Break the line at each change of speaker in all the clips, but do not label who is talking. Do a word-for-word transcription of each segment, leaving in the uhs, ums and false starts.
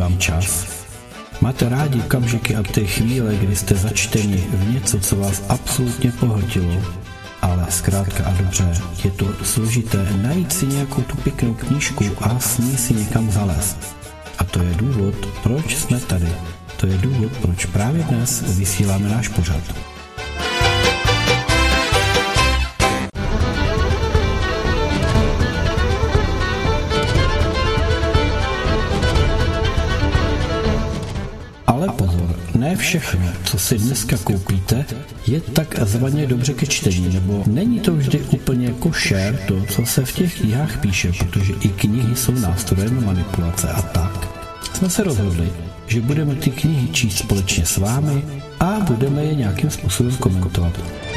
vám čas? Máte rádi okamžiky a ty chvíle, kdy jste začteni v něco, co vás absolutně pohltilo, ale zkrátka a dobře, je to složité najít si nějakou tu pěknou knížku a s ní si někam zalézt. A to je důvod, proč jsme tady. To je důvod, proč právě dnes vysíláme náš pořad. Ale pozor, ne všechno, co si dneska koupíte, je takzvaně dobře ke čtení, nebo není to vždy úplně košer to, co se v těch knihách píše, protože i knihy jsou nástrojem manipulace a tak. Jsme se rozhodli, že budeme ty knihy číst společně s vámi a budeme je nějakým způsobem komentovat.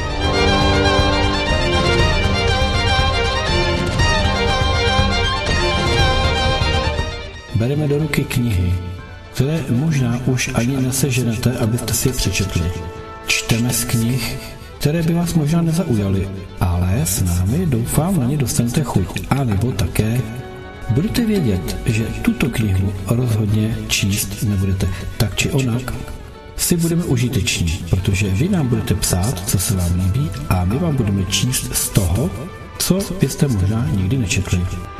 Bereme do ruky knihy, které možná už ani neseženete, abyste si je přečetli. Čteme z knih, které by vás možná nezaujaly, ale s námi doufám na ně dostanete chuť. A nebo také budete vědět, že tuto knihu rozhodně číst nebudete. Tak či onak si budeme užiteční, protože vy nám budete psát, co se vám líbí, a my vám budeme číst z toho, co byste možná nikdy nečetli.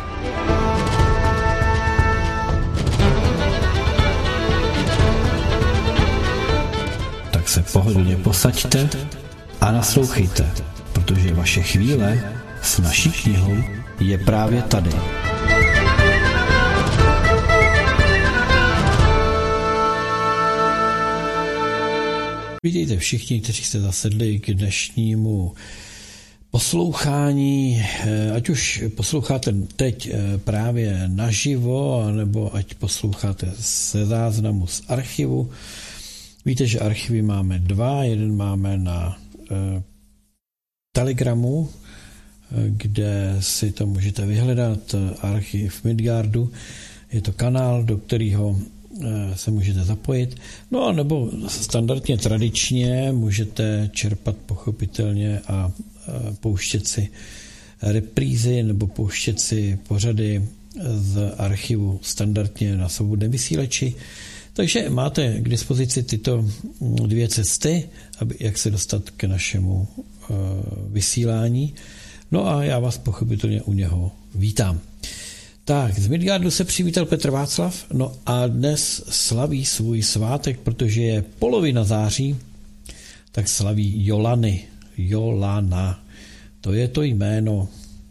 Tak se pohodlně posaďte a naslouchejte, protože vaše chvíle s naší knihou je právě tady. Vítejte všichni, kteří jste zasedli k dnešnímu poslouchání, ať už posloucháte teď právě naživo, nebo ať posloucháte ze záznamu z archivu. Víte, že archivy máme dva, jeden máme na eh, Telegramu, kde si to můžete vyhledat, archiv Midgardu. Je to kanál, do kterého se můžete zapojit. No a nebo standardně tradičně můžete čerpat pochopitelně a pouštět si reprízy nebo pouštět si pořady z archivu standardně na svobodném vysílači. Takže máte k dispozici tyto dvě cesty, aby, jak se dostat k našemu uh, vysílání. No a já vás pochopitelně u něho vítám. Tak, z Midgardu se přivítal Petr Václav, no a dnes slaví svůj svátek, protože je polovina září, tak slaví Jolany. Jolana, to je to jméno.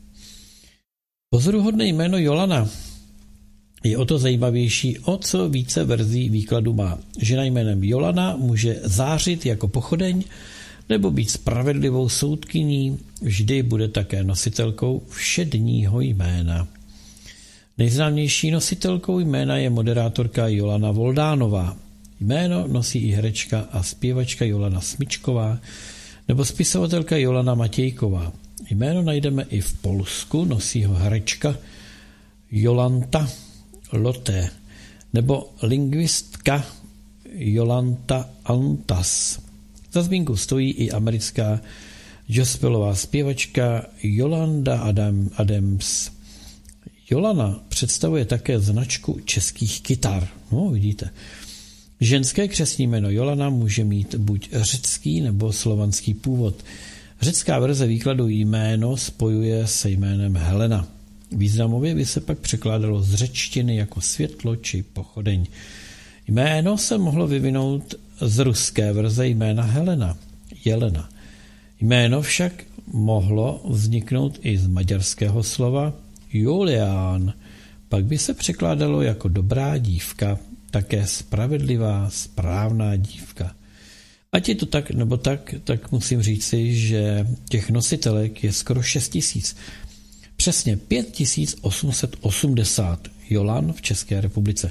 Pozoruhodné jméno Jolana je o to zajímavější, o co více verzí výkladu má. Žena jménem Jolana může zářit jako pochodeň, nebo být spravedlivou soudkyní, vždy bude také nositelkou všedního jména. Nejznámější nositelkou jména je moderátorka Jolana Voldánová. Jméno nosí i herečka a zpěvačka Jolana Smyčková nebo spisovatelka Jolana Matějková. Jméno najdeme i v Polsku, nosí ho herečka Jolanta Lotte nebo lingvistka Jolanta Antas. Za zmínku stojí i americká gospelová zpěvačka Yolanda Adam, Adams. Jolana představuje také značku českých kytar. No, vidíte. Ženské křestní jméno Jolana může mít buď řecký nebo slovanský původ. Řecká verze výkladu jméno spojuje se jménem Helena. Významově by se pak překládalo z řečtiny jako světlo či pochodeň. Jméno se mohlo vyvinout z ruské verze jména Helena, Jelena. Jméno však mohlo vzniknout i z maďarského slova Julián, pak by se překládalo jako dobrá dívka, také spravedlivá, správná dívka. Ať je to tak nebo tak, tak musím říci, že těch nositelek je skoro šest tisíc. Přesně pět tisíc osm set osmdesát Jolan v České republice.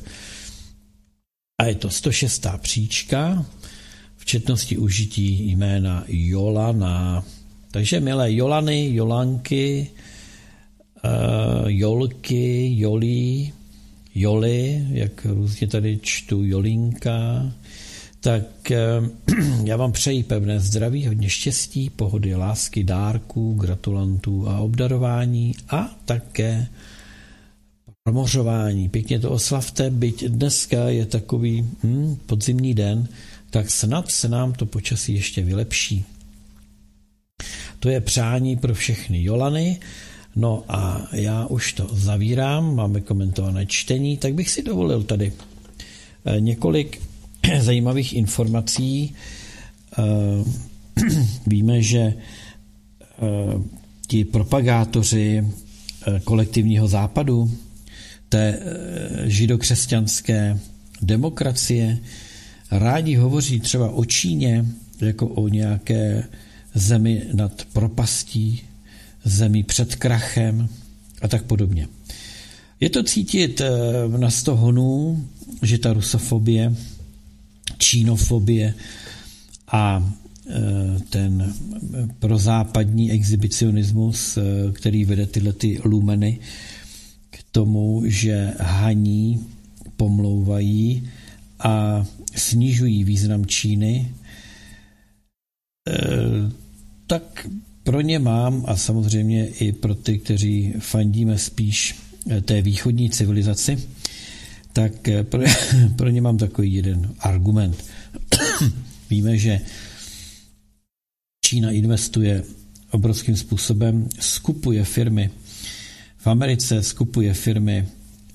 A je to sto šest příčka v četnosti užití jména Jolana. Takže milé Jolany, Jolanky, uh, Jolky, Jolí, Joli, jak různě tady čtu Jolinka, tak uh, já vám přeji pevné zdraví, hodně štěstí, pohody, lásky, dárků, gratulantů a obdarování a také promořování. Pěkně to oslavte, byť dneska je takový hm, podzimní den, tak snad se nám to počasí ještě vylepší. To je přání pro všechny Jolany. No a já už to zavírám, máme komentované čtení, tak bych si dovolil tady několik zajímavých informací. Víme, že ti propagátoři kolektivního západu, té židokřesťanské demokracie, rádi hovoří třeba o Číně jako o nějaké zemi nad propastí, zemi před krachem a tak podobně. Je to cítit na sto honů, že ta rusofobie, čínofobie a ten prozápadní exhibicionismus, který vede tyhle ty lumeny k tomu, že haní, pomlouvají a snižují význam Číny, tak pro ně mám, a samozřejmě i pro ty, kteří fandíme spíš té východní civilizaci, tak pro, pro ně mám takový jeden argument. Víme, že Čína investuje obrovským způsobem, skupuje firmy v Americe, skupuje firmy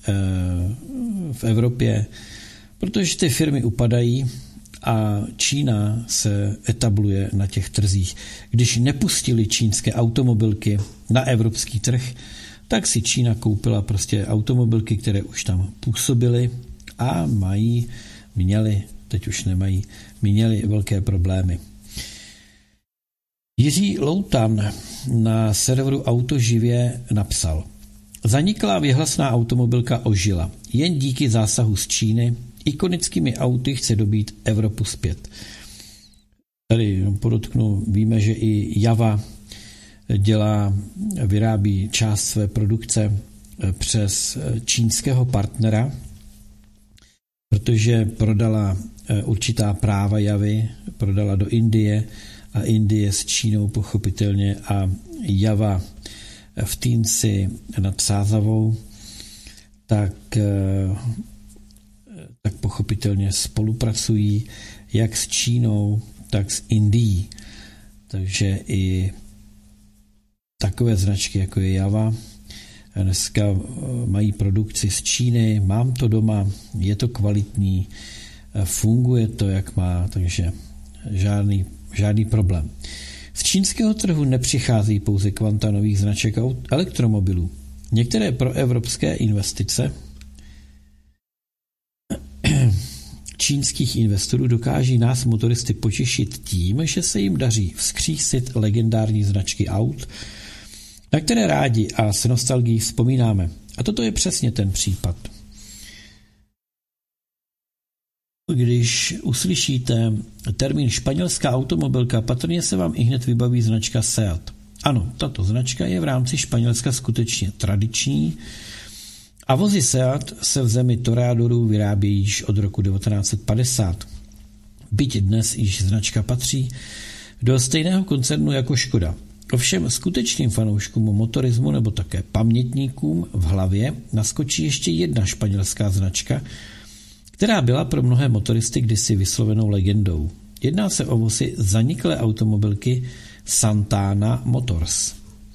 v Evropě, protože ty firmy upadají a Čína se etabluje na těch trzích. Když nepustili čínské automobilky na evropský trh, tak si Čína koupila prostě automobilky, které už tam působily a mají, měli, teď už nemají, měli velké problémy. Jiří Loutan na serveru Autoživě napsal: Zaniklá věhlasná automobilka ožila. Jen díky zásahu z Číny ikonickými auty chce dobít Evropu zpět. Tady podotknu, víme, že i Java dělá, vyrábí část své produkce přes čínského partnera, protože prodala určitá práva Javy, prodala do Indie a Indie s Čínou pochopitelně a Java v Týnci nad Sázavou, tak, tak pochopitelně spolupracují jak s Čínou, tak s Indií. Takže i takové značky, jako je Java, dneska mají produkci z Číny, mám to doma, je to kvalitní, funguje to, jak má, takže žádný, žádný problém. Z čínského trhu nepřichází pouze kvanta nových značek elektromobilů. Některé proevropské investice čínských investorů dokáží nás motoristy potěšit tím, že se jim daří vzkřísit legendární značky aut, na které rádi a s nostalgií vzpomínáme. A toto je přesně ten případ. Když uslyšíte termín španělská automobilka, patrně se vám ihned vybaví značka Seat. Ano, tato značka je v rámci Španělska skutečně tradiční a vozy Seat se v zemi toreadorů vyrábějí již od roku devatenáct set padesát. Byť dnes již značka patří do stejného koncernu jako Škoda. Ovšem skutečným fanouškům motorismu nebo také pamětníkům v hlavě naskočí ještě jedna španělská značka, která byla pro mnohé motoristy kdysi vyslovenou legendou. Jedná se o vozy zaniklé automobilky Santana Motors.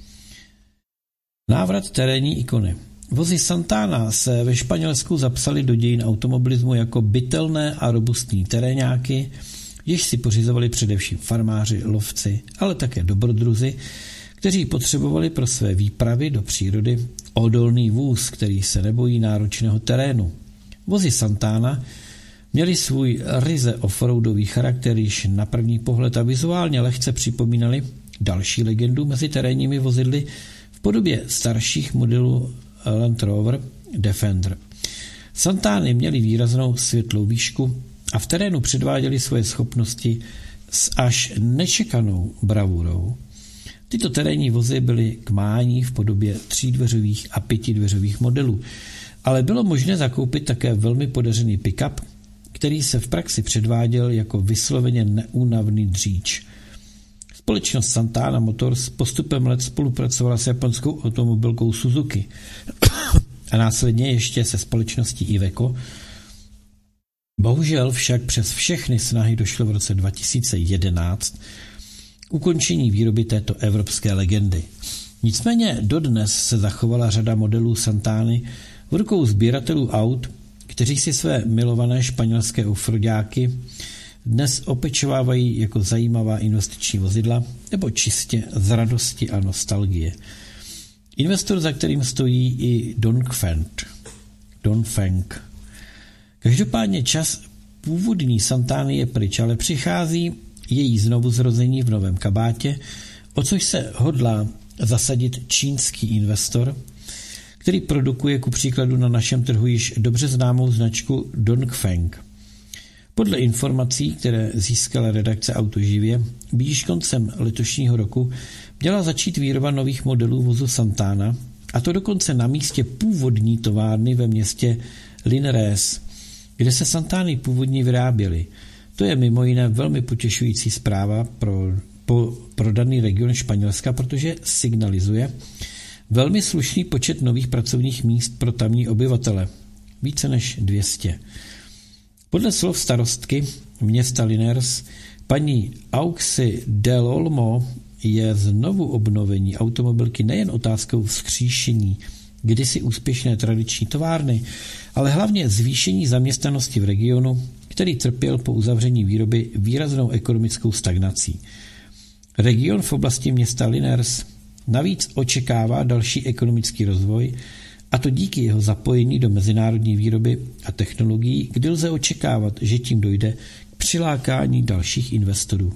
Návrat terénní ikony. Vozy Santana se ve Španělsku zapsaly do dějin automobilismu jako bytelné a robustní teréňáky, jež si pořizovali především farmáři, lovci, ale také dobrodruzi, kteří potřebovali pro své výpravy do přírody odolný vůz, který se nebojí náročného terénu. Vozy Santana měly svůj ryze offroadový charakter, již na první pohled a vizuálně lehce připomínali další legendu mezi terénními vozidly v podobě starších modelů Land Rover Defender. Santány měly výraznou světlou výšku a v terénu předváděly svoje schopnosti s až nečekanou bravurou. Tyto terénní vozy byly k mání v podobě třídveřových a pětidveřových modelů, ale bylo možné zakoupit také velmi podařený pick-up, který se v praxi předváděl jako vysloveně neúnavný dříč. Společnost Santana Motors postupem let spolupracovala s japonskou automobilkou Suzuki a následně ještě se společností Iveco. Bohužel však přes všechny snahy došlo v roce dva tisíce jedenáct k ukončení výroby této evropské legendy. Nicméně dodnes se zachovala řada modelů Santány v rukou sběratelů aut, kteří si své milované španělské offroadáky dnes opečovávají jako zajímavá investiční vozidla nebo čistě z radosti a nostalgie. Investor, za kterým stojí i Dongfeng. Dongfeng. Každopádně čas původní Santány je pryč, ale přichází její znovuzrození v novém kabátě, o což se hodlá zasadit čínský investor, který produkuje ku příkladu na našem trhu již dobře známou značku Dongfeng. Podle informací, které získala redakce Autoživě, by již koncem letošního roku měla začít výroba nových modelů vozu Santana, a to dokonce na místě původní továrny ve městě Linares, kde se Santány původně vyráběly. To je mimo jiné velmi potěšující zpráva pro, po, pro daný region Španělska, protože signalizuje velmi slušný počet nových pracovních míst pro tamní obyvatele. Více než dvě stě. Podle slov starostky města Linares, paní Auxi del Olmo, je znovu obnovení automobilky nejen otázkou vzkříšení kdysi úspěšné tradiční továrny, ale hlavně zvýšení zaměstnanosti v regionu, který trpěl po uzavření výroby výraznou ekonomickou stagnací. Region v oblasti města Linares navíc očekává další ekonomický rozvoj, a to díky jeho zapojení do mezinárodní výroby a technologií, kdy lze očekávat, že tím dojde k přilákání dalších investorů.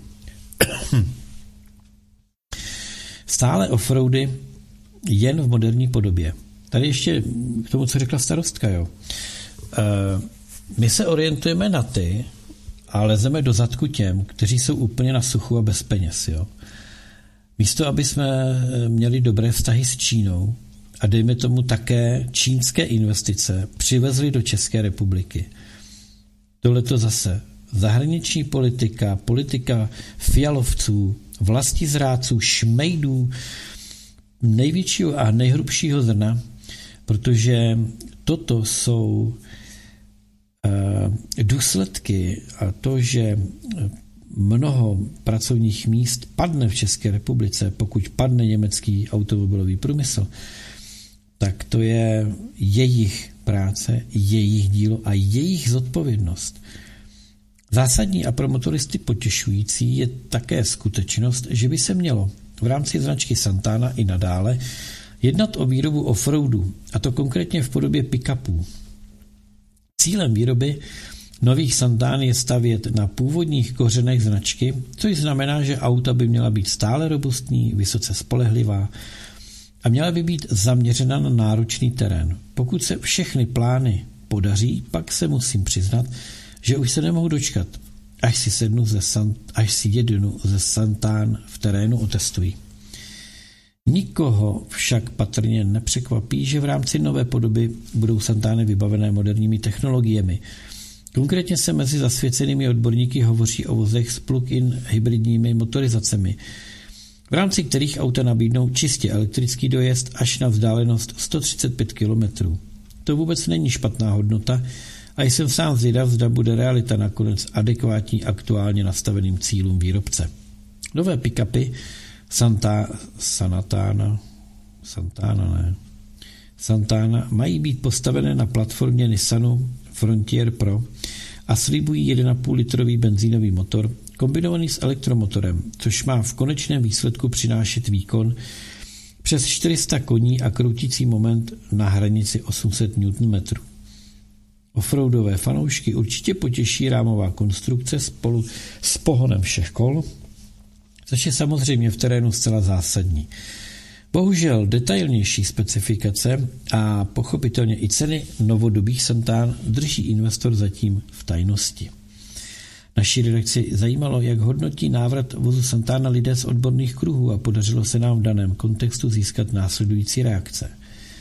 Stále offroady jen v moderní podobě. Tady ještě k tomu, co řekla starostka. Jo. E, my se orientujeme na ty a lezeme do zadku těm, kteří jsou úplně na suchu a bez peněz. Jo. Místo, aby jsme měli dobré vztahy s Čínou a dejme tomu také čínské investice přivezli do České republiky. Tohleto zase zahraniční politika, politika fialovců, vlastizrádců, šmejdů, největšího a nejhrubšího zrna, protože toto jsou uh, důsledky a to, že mnoho pracovních míst padne v České republice, pokud padne německý automobilový průmysl, tak to je jejich práce, jejich dílo a jejich zodpovědnost. Zásadní a pro motoristy potěšující je také skutečnost, že by se mělo v rámci značky Santana i nadále jednat o výrobu offroadu, a to konkrétně v podobě pick-upů. Cílem výroby nových Santán je stavět na původních kořenech značky, což znamená, že auta by měla být stále robustní, vysoce spolehlivá a měla by být zaměřena na náročný terén. Pokud se všechny plány podaří, pak se musím přiznat, že už se nemohu dočkat, až si, sednu ze Sant, až si jednu ze Santán v terénu otestují. Nikoho však patrně nepřekvapí, že v rámci nové podoby budou Santány vybavené moderními technologiemi. Konkrétně se mezi zasvěcenými odborníky hovoří o vozech s plug-in hybridními motorizacemi, v rámci kterých auta nabídnou čistě elektrický dojezd až na vzdálenost sto třicet pět kilometrů. To vůbec není špatná hodnota a jsem sám zvědav, zda bude realita nakonec adekvátní aktuálně nastaveným cílům výrobce. Nové pick-upy Santa, Sanatana, Santana ne, Santana mají být postavené na platformě Nissanu Frontier Pro a slibují jeden a půl litrový benzínový motor kombinovaný s elektromotorem, což má v konečném výsledku přinášet výkon přes čtyři sta koní a kroutící moment na hranici osm set newtonmetrů. Offroadové fanoušky určitě potěší rámová konstrukce spolu s pohonem všech kol, což je samozřejmě v terénu zcela zásadní. Bohužel detailnější specifikace a pochopitelně i ceny novodobých Santán drží investor zatím v tajnosti. Naší redakci zajímalo, jak hodnotí návrat vozu Santana lidé z odborných kruhů a podařilo se nám v daném kontextu získat následující reakce.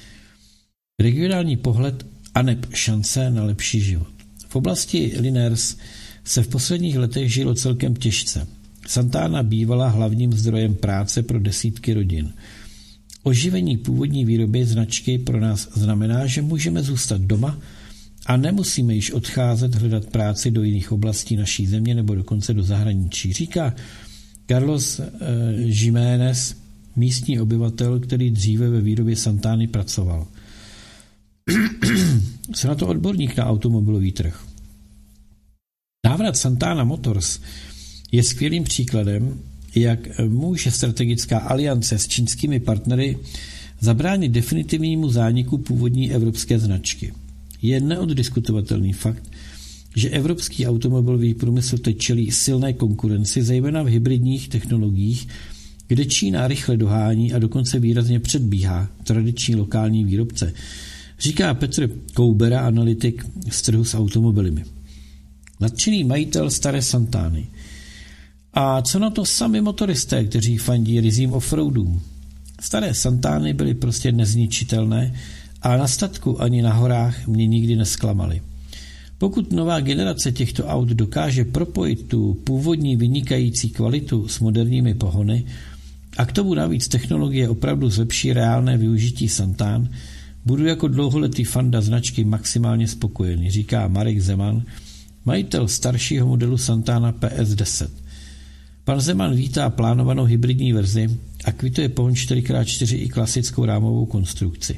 Regionální pohled aneb šance na lepší život. V oblasti Linares se v posledních letech žilo celkem těžce. Santana bývala hlavním zdrojem práce pro desítky rodin. Oživení původní výroby značky pro nás znamená, že můžeme zůstat doma a nemusíme již odcházet hledat práci do jiných oblastí naší země nebo dokonce do zahraničí, říká Carlos Jiménez, místní obyvatel, který dříve ve výrobě Santány pracoval. Co na to odborník na automobilový trh? Návrat Santana Motors je skvělým příkladem, jak může strategická aliance s čínskými partnery zabránit definitivnímu zániku původní evropské značky. Je neoddiskutovatelný fakt, že evropský automobilový průmysl teď čelí silné konkurenci, zejména v hybridních technologiích, kde Čína rychle dohání a dokonce výrazně předbíhá tradiční lokální výrobce, říká Petr Koubera, analytik z trhu s automobily. Nadšený majitel staré Santány. A co na to sami motoristé, kteří fandí ryzím offroadům? Staré Santány byly prostě nezničitelné a na statku ani na horách mě nikdy nesklamaly. Pokud nová generace těchto aut dokáže propojit tu původní vynikající kvalitu s moderními pohony a k tomu navíc technologie opravdu zlepší reálné využití Santán, budu jako dlouholetý fanda značky maximálně spokojený, říká Marek Zeman, majitel staršího modelu Santana P S deset. Pan Zeman vítá plánovanou hybridní verzi a kvituje pohon čtyři krát čtyři i klasickou rámovou konstrukci.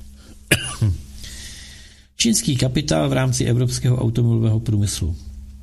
Čínský kapitál v rámci evropského automobilového průmyslu.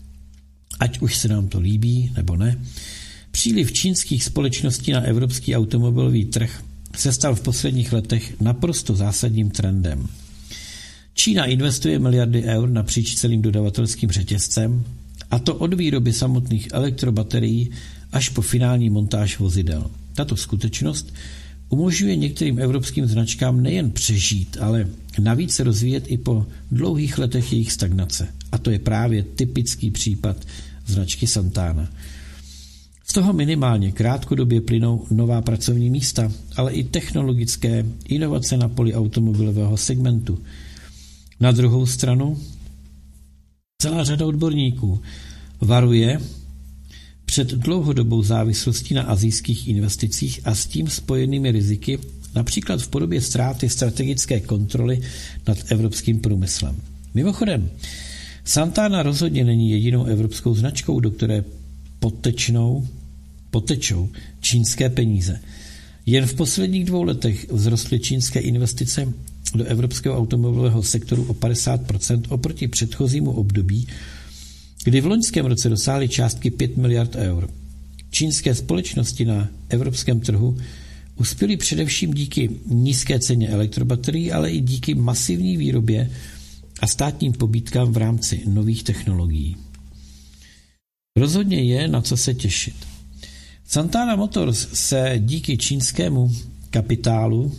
Ať už se nám to líbí nebo ne, příliv čínských společností na evropský automobilový trh se stal v posledních letech naprosto zásadním trendem. Čína investuje miliardy eur napříč celým dodavatelským řetězcem, a to od výroby samotných elektrobaterií až po finální montáž vozidel. Tato skutečnost umožňuje některým evropským značkám nejen přežít, ale navíc se rozvíjet i po dlouhých letech jejich stagnace. A to je právě typický případ značky Santana. Z toho minimálně krátkodobě plynou nová pracovní místa, ale i technologické inovace na poli automobilového segmentu. Na druhou stranu celá řada odborníků varuje před dlouhodobou závislostí na asijských investicích a s tím spojenými riziky, například v podobě ztráty strategické kontroly nad evropským průmyslem. Mimochodem, Santana rozhodně není jedinou evropskou značkou, do které potečnou, potečou čínské peníze. Jen v posledních dvou letech vzrostly čínské investice do evropského automobilového sektoru o padesát procent oproti předchozímu období, kdy v loňském roce dosáhly částky pět miliard eur. Čínské společnosti na evropském trhu uspěly především díky nízké ceně elektrobaterií, ale i díky masivní výrobě a státním pobídkám v rámci nových technologií. Rozhodně je na co se těšit. Santana Motors se díky čínskému kapitálu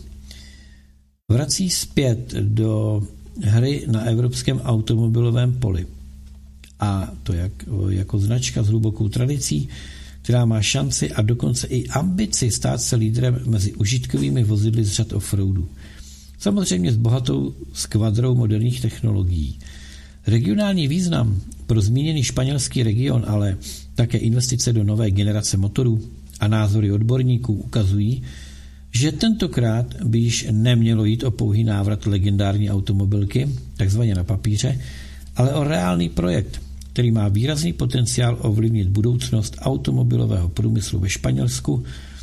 vrací zpět do hry na evropském automobilovém poli. A to jak, jako značka s hlubokou tradicí, která má šanci a dokonce i ambici stát se lídrem mezi užitkovými vozidly z řad offroadů. Samozřejmě s bohatou skvadrou moderních technologií. Regionální význam pro zmíněný španělský region, ale také investice do nové generace motorů a názory odborníků ukazují, že tentokrát by již nemělo jít o pouhý návrat legendární automobilky, takzvaně na papíře, ale o reálný projekt, který má výrazný potenciál ovlivnit budoucnost automobilového průmyslu ve Španělsku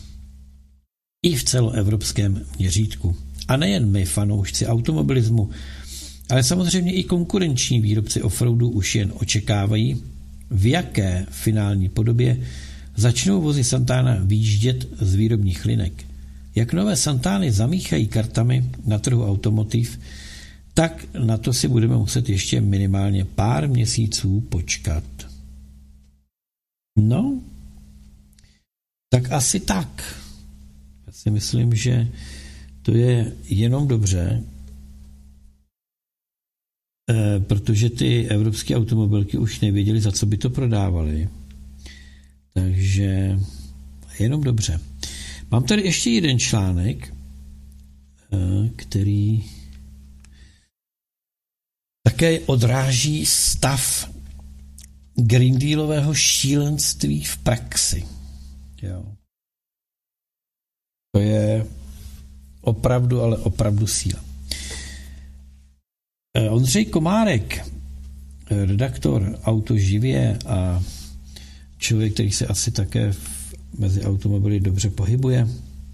i v celoevropském měřítku. A nejen my, fanoušci automobilismu, ale samozřejmě i konkurenční výrobci offroadu už jen očekávají, v jaké finální podobě začnou vozy Santana výjíždět z výrobních linek. Jak nové Santány zamíchají kartami na trhu automotiv, tak na to si budeme muset ještě minimálně pár měsíců počkat. No, tak asi tak. Já si myslím, že to je jenom dobře, protože ty evropské automobilky už nevěděly, za co by to prodávali. Takže jenom dobře. Mám tady ještě jeden článek, který také odráží stav Green Dealového šílenství v praxi. Jo. To je opravdu, ale opravdu síla. Ondřej Komárek, redaktor Autoživě a člověk, který se asi také mezi automobily dobře pohybuje.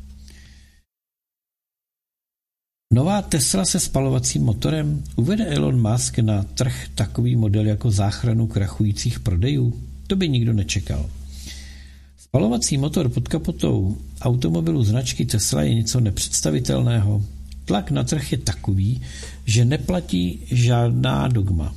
Nová Tesla se spalovacím motorem, uvede Elon Musk na trh takový model jako záchranu krachujících prodejů? To by nikdo nečekal. Spalovací motor pod kapotou automobilu značky Tesla je něco nepředstavitelného. Tlak na trh je takový, že neplatí žádná dogma.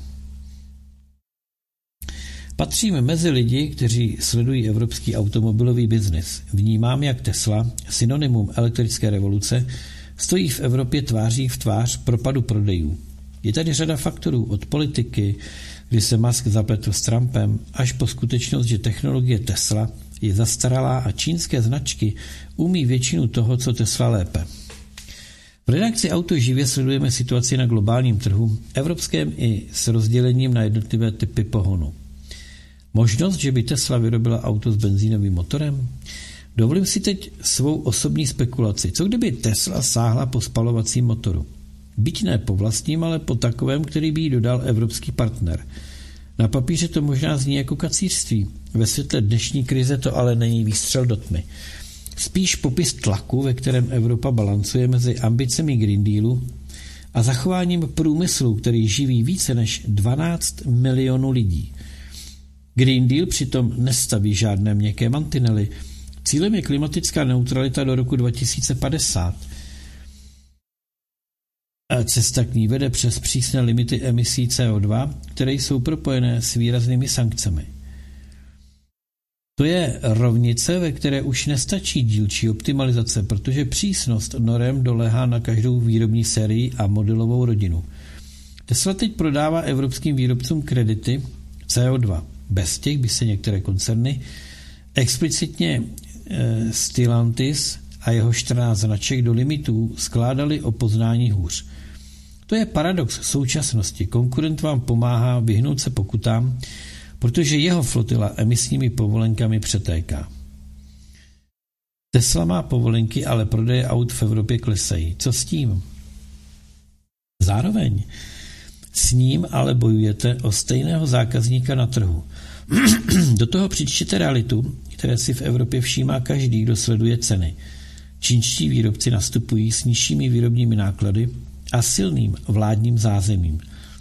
Patříme mezi lidi, kteří sledují evropský automobilový biznis. Vnímám, jak Tesla, synonymum elektrické revoluce, stojí v Evropě tváří v tvář propadu prodejů. Je tady řada faktorů od politiky, kdy se Musk zapletl s Trumpem, až po skutečnost, že technologie Tesla je zastaralá a čínské značky umí většinu toho, co Tesla lépe. V redakci Autoživě sledujeme situaci na globálním trhu, evropském i s rozdělením na jednotlivé typy pohonu. Možnost, že by Tesla vyrobila auto s benzínovým motorem? Dovolím si teď svou osobní spekulaci. Co kdyby Tesla sáhla po spalovacím motoru? Byť ne po vlastním, ale po takovém, který by jí dodal evropský partner. Na papíře to možná zní jako kacířství. Ve světle dnešní krize to ale není výstřel do tmy. Spíš popis tlaku, ve kterém Evropa balancuje mezi ambicemi Green Dealu a zachováním průmyslu, který živí více než dvanáct milionů lidí. Green Deal přitom nestaví žádné měkké mantinely. Cílem je klimatická neutralita do roku dva tisíce padesát. Cesta k ní vede přes přísné limity emisí C O dva, které jsou propojené s výraznými sankcemi. To je rovnice, ve které už nestačí dílčí optimalizace, protože přísnost norem doléhá na každou výrobní sérii a modelovou rodinu. Tesla teď prodává evropským výrobcům kredity C O dva. Bez těch by se některé koncerny, explicitně e, Stellantis a jeho čtrnáct značek do limitů skládali o poznání hůř. To je paradox současnosti. Konkurent vám pomáhá vyhnout se pokutám, protože jeho flotila emisními povolenkami přetéká. Tesla má povolenky, ale prodeje aut v Evropě klesají. Co s tím? Zároveň s ním ale bojujete o stejného zákazníka na trhu. Do toho přičtěte realitu, které si v Evropě všímá každý, kdo sleduje ceny. Čínští výrobci nastupují s nižšími výrobními náklady a silným vládním zázemím.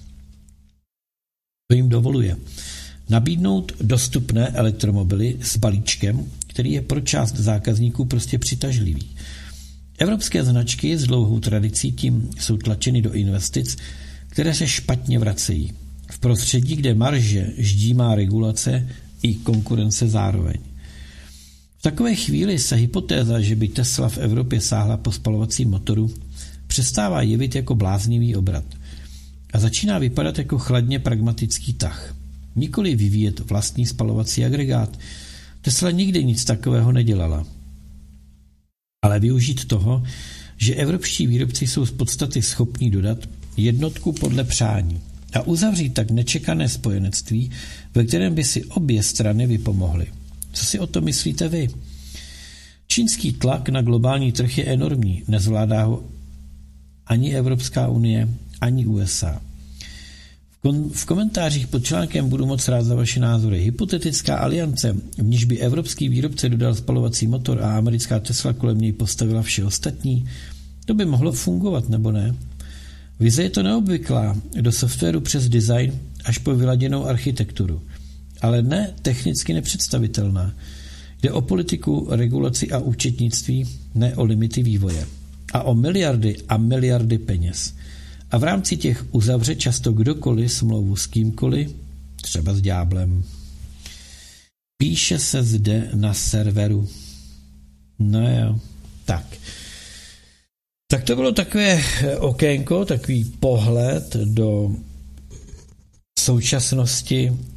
To jim dovoluje nabídnout dostupné elektromobily s balíčkem, který je pro část zákazníků prostě přitažlivý. Evropské značky s dlouhou tradicí tím jsou tlačeny do investic, které se špatně vracejí. V prostředí, kde marže ždímá regulace i konkurence zároveň. V takové chvíli se hypotéza, že by Tesla v Evropě sáhla po spalovacím motoru, přestává jevit jako bláznivý obrat a začíná vypadat jako chladně pragmatický tah. Nikoli vyvíjet vlastní spalovací agregát. Tesla nikdy nic takového nedělala. Ale využít toho, že evropští výrobci jsou z podstaty schopní dodat jednotku podle přání a uzavřít tak nečekané spojenectví, ve kterém by si obě strany vypomohly. Co si o to myslíte vy? Čínský tlak na globální trh je enormní, nezvládá ho ani Evropská unie, ani U S A. V, kon- v komentářích pod článkem budu moc rád za vaše názory. Hypotetická aliance, v níž by evropský výrobce dodal spalovací motor a americká Tesla kolem něj postavila vše ostatní, to by mohlo fungovat, nebo ne? Vize je to neobvyklá, do softwaru přes design až po vyladěnou architekturu, ale ne technicky nepředstavitelná. Jde o politiku, regulaci a účetnictví, ne o limity vývoje. A o miliardy a miliardy peněz. A v rámci těch uzavře často kdokoliv smlouvu s kýmkoliv, třeba s ďáblem. Píše se zde na serveru. No jo, tak. Tak to bylo takové okénko, takový pohled do současnosti e,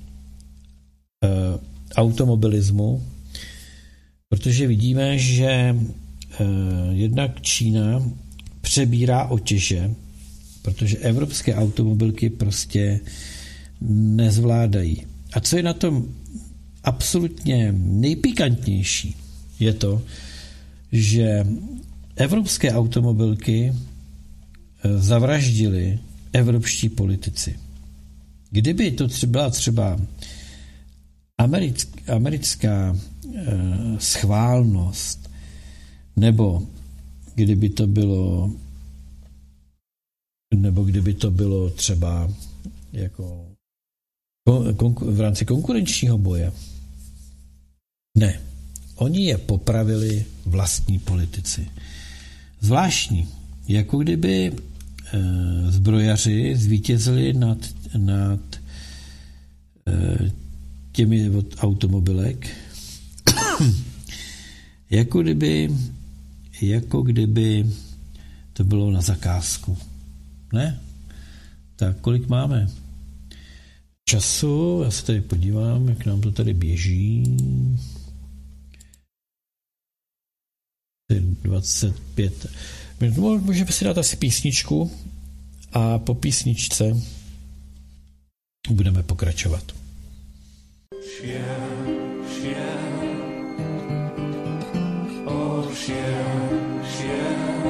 automobilismu, protože vidíme, že e, jednak Čína přebírá otěže, protože evropské automobilky prostě nezvládají. A co je na tom absolutně nejpikantnější, je to, že Evropské automobilky zavraždili evropští politici. Kdyby to byla třeba americká, americká eh, schválnost, nebo kdyby to bylo nebo kdyby to bylo třeba jako konku, v rámci konkurenčního boje. Ne. Oni je popravili vlastní politici. Zvláštní. Jako kdyby e, zbrojaři zvítězili nad, nad e, těmi od automobilek. jako kdyby jako kdyby to bylo na zakázku. Ne? Tak kolik máme času? Já se tady podívám, jak nám to tady běží. dvacet pět. Můžeme si dát asi písničku a po písničce budeme pokračovat.
Šiel, šiel, o šiel, šiel,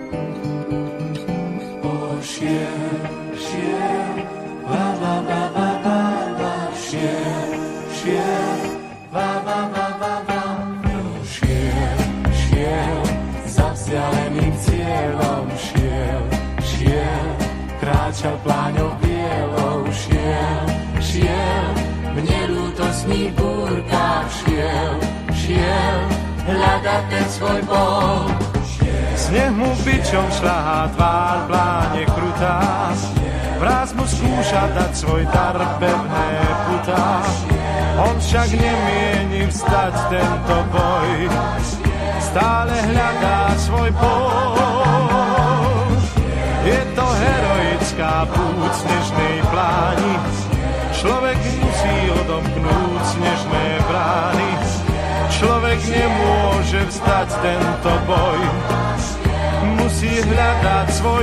o šiel, šiel, va, va, va, va, va, va, šiel, šiel, va, va, va, va, va, šiel, šiel, za vzdialeným cieľom šiel, šiel, kráčal pláňou bielou, šiel, šiel, v nelútostných búrkach šiel, šiel, hľadať ten svoj bol. Sneh mu bičom šľahá tvár, pláne krutá, vraz mu skúša dať svoj dar, pevné putá. On však nemieni vstať tento boj, stále hľadá svoj bol. Je to heroická púť snežnej pláni, človek musí odomknúť snežné brány. Človek nemôže vstať tento boj, musí hľadať svoj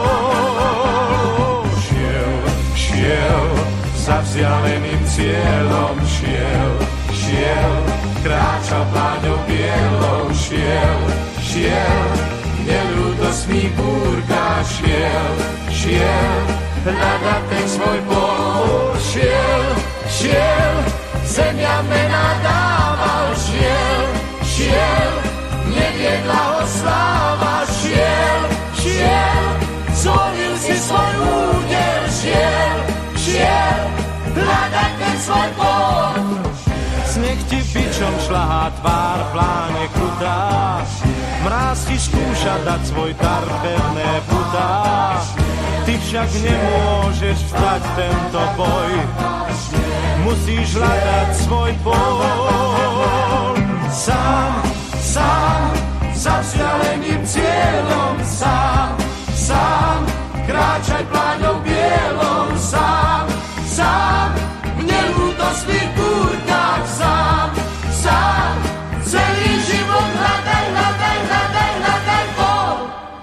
bol. Šiel, šiel, za vzdialeným cieľom šiel, šiel, kráčal pláňou bielou, šiel, šiel, v nelútostných búrkach šiel, šiel, hľadať ten svoj bol. Šiel, šiel, zemia mená dával, šiel, šiel, neviedla ho sláva, šiel, šiel, zvolil si svoj údel, šiel, šiel, hľadať ten svoj bol. Sneh ti bičom šľahá tvár, pláne krutá, mráz ti skúša dať svoj dar, pevné putá. Ty však nemôžeš vstať tento boj, musíš hľadať svoj bol. Sám, sám, za vzdialeným cieľom, sám, sám, kráčaj pláňou bielou, sám, sám, v nelútostných búrkach, sám, sám, celý život hľadaj, hľadaj, hľadaj, hľadaj bol.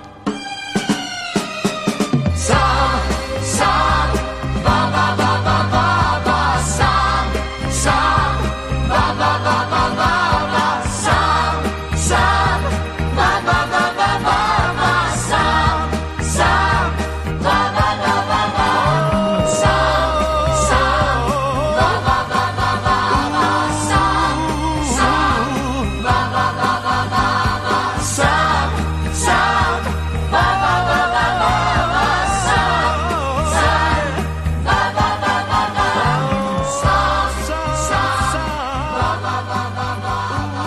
Sám, sám, ba, ba, ba, ba, ba, ba, sám, sám, ba, ba, ba, ba, ba, ba, sám, sám, ba, ba, ba, ba, ba, ba, sám, sám, ba, ba, ba, ba, ba, sám, sám, ba, ba, ba, ba, ba, ba, sám, sám, ba, ba, ba, ba, ba, ba, sám, sám, ba, ba, ba, ba, ba, ba, sám, sám, ba, ba, ba, ba, ba, sám, sám, ba, ba, ba, ba, ba, ba,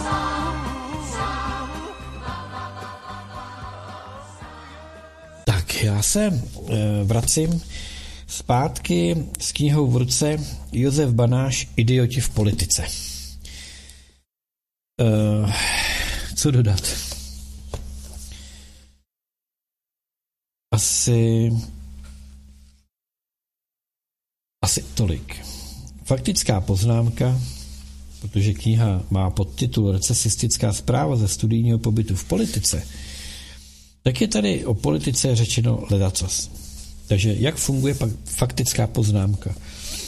sám, sám.
Tak já se e, vracím zpátky s knihou v ruce Josef Banáš Idioti v politice. E, co dodat? Asi asi tolik. Faktická poznámka, protože kniha má podtitul Recesistická zpráva ze studijního pobytu v politice, tak je tady o politice řečeno ledacos. Takže jak funguje pak faktická poznámka?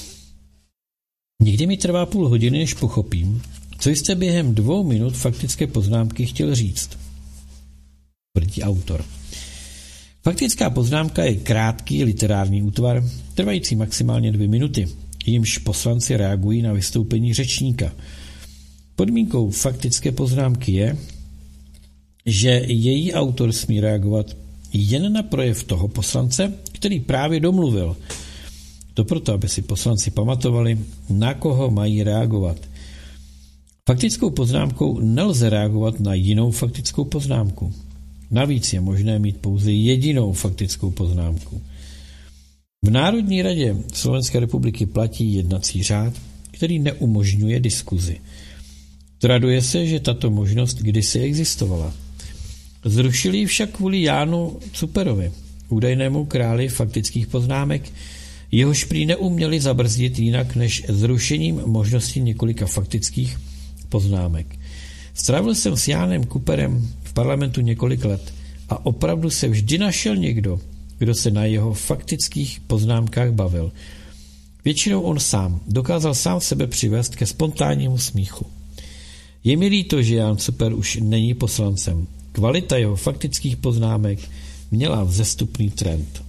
Někdy mi trvá půl hodiny, než pochopím, co jste během dvou minut faktické poznámky chtěl říct. tvrdí autor. Faktická poznámka je krátký literární útvar, trvající maximálně dvě minuty, jimž poslanci reagují na vystoupení řečníka. Podmínkou faktické poznámky je, že její autor smí reagovat jen na projev toho poslance, který právě domluvil. To proto, aby si poslanci pamatovali, na koho mají reagovat. Faktickou poznámkou nelze reagovat na jinou faktickou poznámku. Navíc je možné mít pouze jedinou faktickou poznámku. V Národní radě Slovenské republiky platí jednací řád, který neumožňuje diskuzi. Traduje se, že tato možnost kdysi existovala. Zrušili ji však kvůli Jánu Cuperovi, údajnému králi faktických poznámek, jehož prý neuměli zabrzdit jinak než zrušením možnosti několika faktických poznámek. Strávil jsem s Jánem Cuperem v parlamentu několik let a opravdu se vždy našel někdo, kdo se na jeho faktických poznámkách bavil. Většinou on sám dokázal sám sebe přivést ke spontánnímu smíchu. Je mi líto, že Jan Cuper už není poslancem. Kvalita jeho faktických poznámek měla vzestupný trend.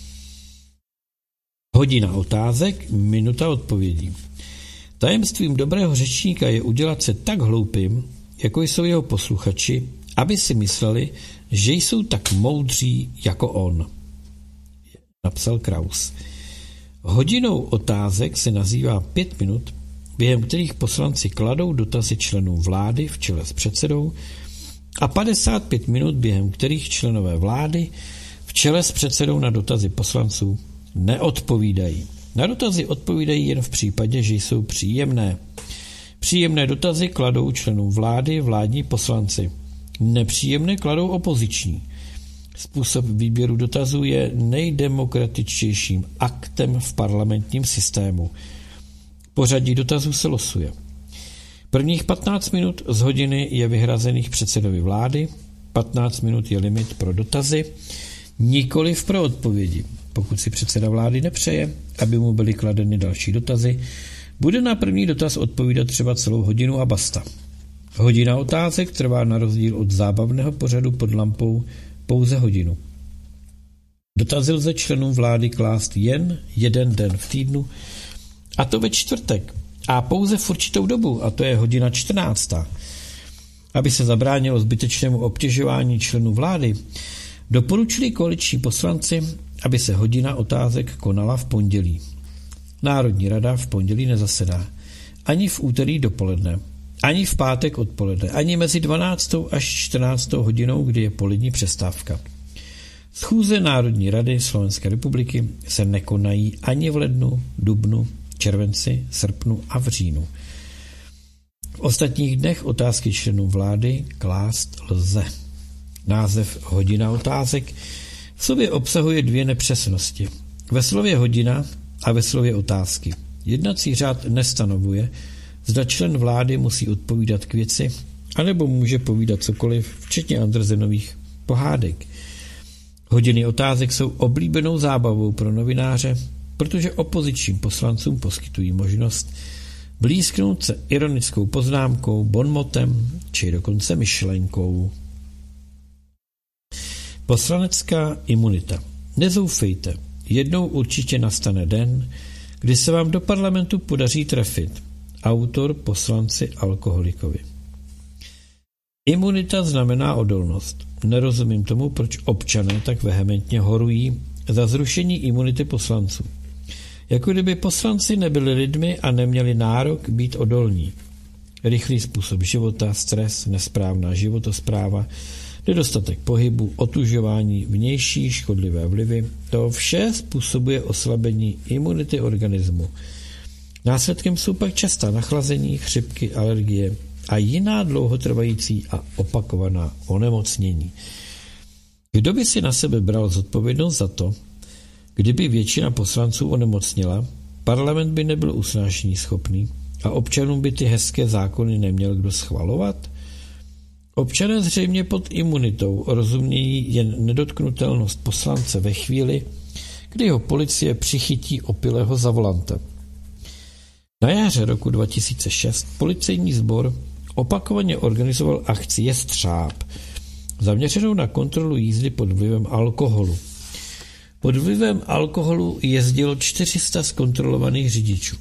Hodina otázek, minuta odpovědí. Tajemstvím dobrého řečníka je udělat se tak hloupým, jako jsou jeho posluchači, aby si mysleli, že jsou tak moudří jako on. Napsal Kraus. Hodinou otázek se nazývá pět minut, během kterých poslanci kladou dotazy členů vlády v čele s předsedou a padesát pět minut, během kterých členové vlády v čele s předsedou na dotazy poslanců neodpovídají. Na dotazy odpovídají jen v případě, že jsou příjemné. Příjemné dotazy kladou členům vlády vládní poslanci. Nepříjemné kladou opoziční. Způsob výběru dotazů je nejdemokratičtějším aktem v parlamentním systému. Pořadí dotazů se losuje. Prvních patnáct minut z hodiny je vyhrazených předsedovi vlády, patnáct minut je limit pro dotazy, nikoliv pro odpovědi. Pokud si předseda vlády nepřeje, aby mu byly kladeny další dotazy, bude na první dotaz odpovídat třeba celou hodinu a basta. Hodina otázek trvá na rozdíl od zábavného pořadu pod lampou pouze hodinu. Dotazy lze členům vlády klást jen jeden den v týdnu, a to ve čtvrtek, a pouze v určitou dobu, a to je hodina čtrnáctá. Aby se zabránilo zbytečnému obtěžování členů vlády, doporučili koaliční poslanci, aby se hodina otázek konala v pondělí. Národní rada v pondělí nezasedá. Ani v úterý dopoledne, ani v pátek odpoledne, ani mezi dvanáctou až čtrnáctou hodinou, kdy je polední přestávka. Schůze Národní rady Slovenské republiky se nekonají ani v lednu, dubnu, červenci, srpnu a v říjnu. V ostatních dnech otázky členů vlády klást lze. Název hodina otázek v sobě obsahuje dvě nepřesnosti. Ve slově hodina a ve slově otázky. Jednací řád nestanovuje, zda člen vlády musí odpovídat k věci, anebo může povídat cokoliv, včetně Andersenových pohádek. Hodiny otázek jsou oblíbenou zábavou pro novináře, protože opozičním poslancům poskytují možnost blízknout se ironickou poznámkou, bonmotem či dokonce myšlenkou. Poslanecká imunita. Nezoufejte, jednou určitě nastane den, kdy se vám do parlamentu podaří trefit. Autor poslanci alkoholikovi. Imunita znamená odolnost. Nerozumím tomu, proč občané tak vehementně horují za zrušení imunity poslanců. Jako kdyby poslanci nebyli lidmi a neměli nárok být odolní. Rychlý způsob života, stres, nesprávná životospráva, nedostatek pohybu, otužování, vnější škodlivé vlivy, to vše způsobuje oslabení imunity organismu. Následkem jsou pak častá nachlazení, chřipky, alergie a jiná dlouhotrvající a opakovaná onemocnění. Kdo by si na sebe bral zodpovědnost za to, kdyby většina poslanců onemocnila, parlament by nebyl usnášení schopný a občanům by ty hezké zákony neměl kdo schvalovat? Občané zřejmě pod imunitou rozumějí jen nedotknutelnost poslance ve chvíli, kdy ho policie přichytí opilého za volantem. Na jaře roku dva tisíce šest policejní sbor opakovaně organizoval akci Jestřáb zaměřenou na kontrolu jízdy pod vlivem alkoholu. Pod vlivem alkoholu jezdilo čtyři sta zkontrolovaných řidičů.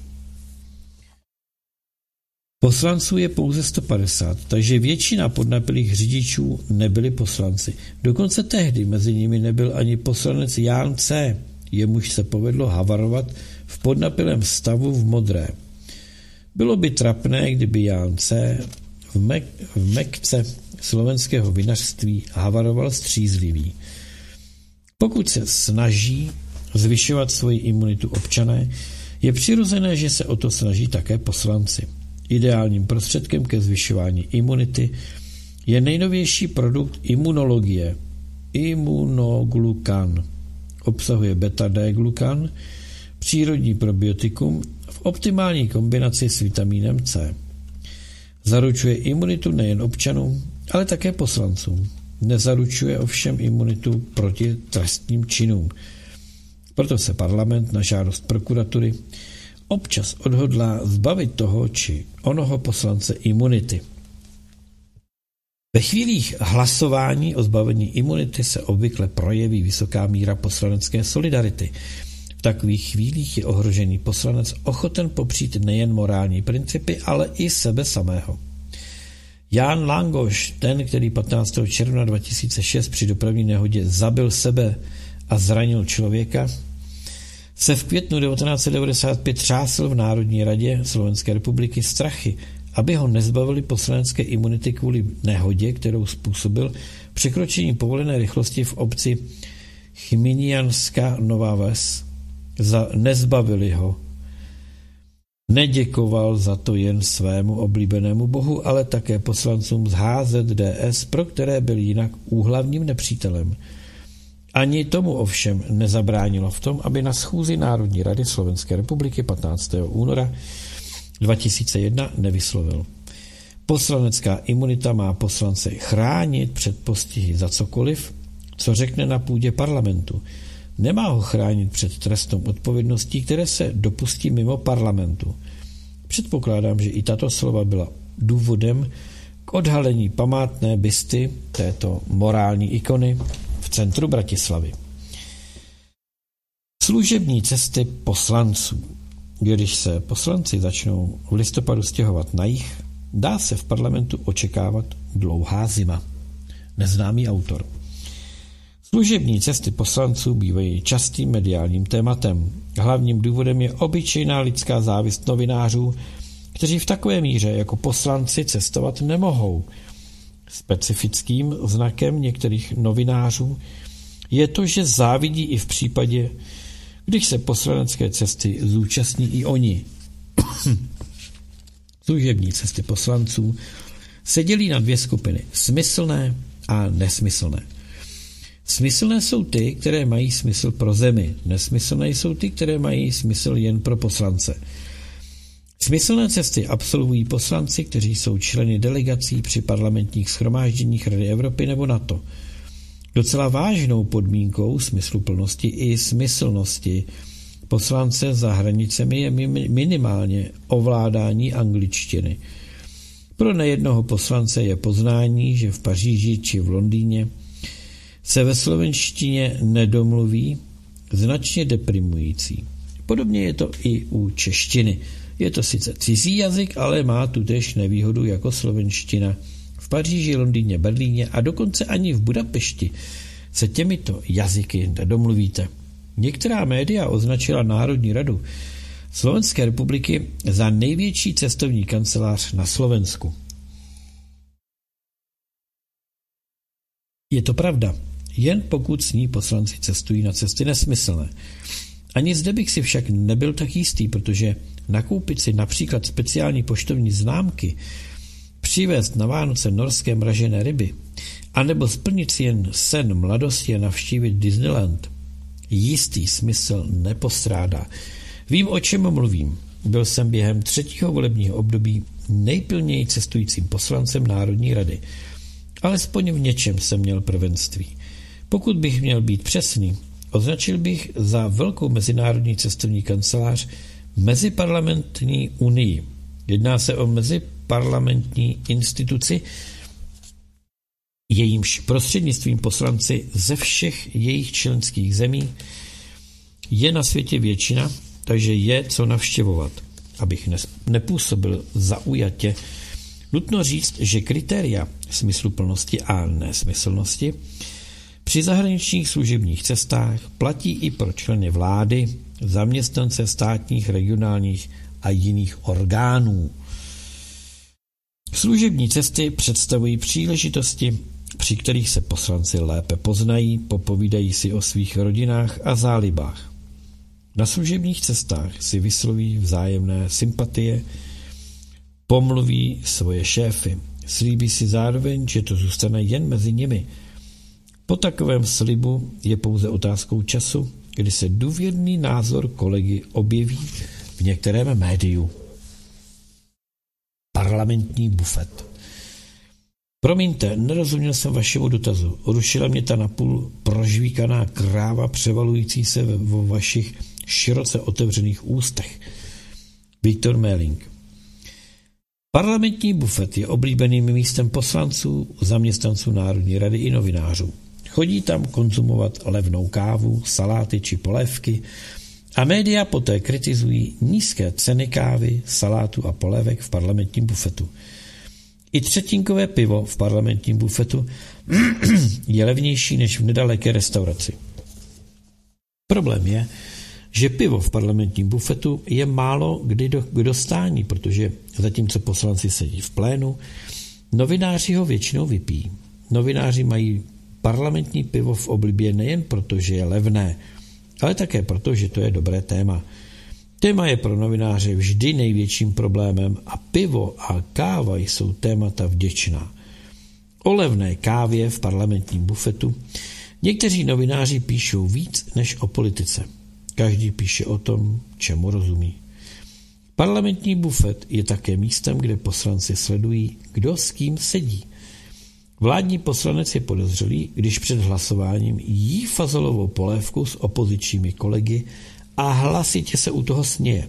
Poslanců je pouze sto padesát, takže většina podnapilých řidičů nebyli poslanci. Dokonce tehdy mezi nimi nebyl ani poslanec Ján C., jemuž se povedlo havarovat v podnapilém stavu v Modré. Bylo by trapné, kdyby Ján C. v, Mek- v Mekce slovenského vinařství havaroval střízlivý. Pokud se snaží zvyšovat svoji imunitu občané, je přirozené, že se o to snaží také poslanci. Ideálním prostředkem ke zvyšování imunity je nejnovější produkt imunologie Immunoglucan. Obsahuje beta-D-glukan, přírodní probiotikum v optimální kombinaci s vitamínem C. Zaručuje imunitu nejen občanům, ale také poslancům. Nezaručuje ovšem imunitu proti trestním činům. Proto se parlament na žádost prokuratury občas odhodlá zbavit toho či onoho poslance imunity. Ve chvílích hlasování o zbavení imunity se obvykle projeví vysoká míra poslanecké solidarity. V takových chvílích je ohrožený poslanec ochoten popřít nejen morální principy, ale i sebe samého. Ján Langoš, ten, který patnáctého června dva tisíce šest při dopravní nehodě zabil sebe a zranil člověka, se v květnu devatenáct set devadesát pět třásl v Národní radě Slovenské republiky strachy, aby ho nezbavili poslanecké imunity kvůli nehodě, kterou způsobil překročení povolené rychlosti v obci Chminianská Nová Ves. Za, nezbavili ho. Neděkoval za to jen svému oblíbenému bohu, ale také poslancům z H Z D S, pro které byl jinak úhlavním nepřítelem. Ani tomu ovšem nezabránilo v tom, aby na schůzi Národní rady Slovenské republiky patnáctého února dva tisíce jedna nevyslovil. Poslanecká imunita má poslance chránit před postihy za cokoliv, co řekne na půdě parlamentu. Nemá ho chránit před trestnou odpovědností, které se dopustí mimo parlamentu. Předpokládám, že i tato slova byla důvodem k odhalení památné bysty této morální ikony v centru Bratislavy. Služební cesty poslanců. Když se poslanci začnou v listopadu stěhovat na jih, dá se v parlamentu očekávat dlouhá zima. Neznámý autor. Služební cesty poslanců bývají častým mediálním tématem. Hlavním důvodem je obyčejná lidská závist novinářů, kteří v takové míře jako poslanci cestovat nemohou. Specifickým znakem některých novinářů je to, že závidí i v případě, když se poslanecké cesty zúčastní i oni. Služební cesty poslanců se dělí na dvě skupiny, smyslné a nesmyslné. Smyslné jsou ty, které mají smysl pro zemi. Nesmyslné jsou ty, které mají smysl jen pro poslance. Smyslné cesty absolvují poslanci, kteří jsou členy delegací při parlamentních shromážděních Rady Evropy nebo NATO. Docela vážnou podmínkou smysluplnosti i smyslnosti poslance za hranicemi je minimálně ovládání angličtiny. Pro nejednoho poslance je poznání, že v Paříži či v Londýně se ve slovenštině nedomluví, značně deprimující. Podobně je to i u češtiny. Je to sice cizí jazyk, ale má tutéž nevýhodu jako slovenština. V Paříži, Londýně, Berlíně a dokonce ani v Budapešti se těmito jazyky nedomluvíte. Některá média označila Národní radu Slovenské republiky za největší cestovní kancelář na Slovensku. Je to pravda, jen pokud s ní poslanci cestují na cesty nesmyslné. Ani zde bych si však nebyl tak jistý, protože nakoupit si například speciální poštovní známky, přivést na Vánoce norské mražené ryby, anebo splnit si jen sen mladosti a navštívit Disneyland, jistý smysl nepostrádá. Vím, o čem mluvím. Byl jsem během třetího volebního období nejpilněji cestujícím poslancem Národní rady. Alespoň v něčem jsem měl prvenství. Pokud bych měl být přesný, označil bych za velkou mezinárodní cestovní kancelář Meziparlamentní unii. Jedná se o meziparlamentní instituci, jejímž prostřednictvím poslanci ze všech jejich členských zemí je na světě většina, takže je co navštěvovat. Abych nepůsobil zaujatě, nutno říct, že kritéria smysluplnosti a nesmyslnosti při zahraničních služebních cestách platí i pro členy vlády, zaměstnance státních, regionálních a jiných orgánů. Služební cesty představují příležitosti, při kterých se poslanci lépe poznají, popovídají si o svých rodinách a zálibách. Na služebních cestách si vysloví vzájemné sympatie, pomluví svoje šéfy, slíbí si zároveň, že to zůstane jen mezi nimi. Po takovém slibu je pouze otázkou času, kdy se důvěrný názor kolegy objeví v některém médiu. Parlamentní bufet. Promiňte, nerozuměl jsem vašemu dotazu. Rušila mě ta napůl prožvíkaná kráva převalující se vo vašich široce otevřených ústech. Viktor Méling. Parlamentní bufet je oblíbeným místem poslanců, zaměstnanců Národní rady i novinářů. Chodí tam konzumovat levnou kávu, saláty či polévky a média poté kritizují nízké ceny kávy, salátu a polévek v parlamentním bufetu. I třetinkové pivo v parlamentním bufetu je levnější než v nedaleké restauraci. Problém je, že pivo v parlamentním bufetu je málo kdy do, k dostání, protože zatímco poslanci sedí v plénu, novináři ho většinou vypijí. Novináři mají parlamentní pivo v oblibě nejen proto, že je levné, ale také proto, že to je dobré téma. Téma je pro novináře vždy největším problémem a pivo a káva jsou témata vděčná. O levné kávě v parlamentním bufetu někteří novináři píšou víc než o politice. Každý píše o tom, čemu rozumí. Parlamentní bufet je také místem, kde poslanci sledují, kdo s kým sedí. Vládní poslanec je podezřelý, když před hlasováním jí fazolovou polévku s opozičními kolegy a hlasitě se u toho směje.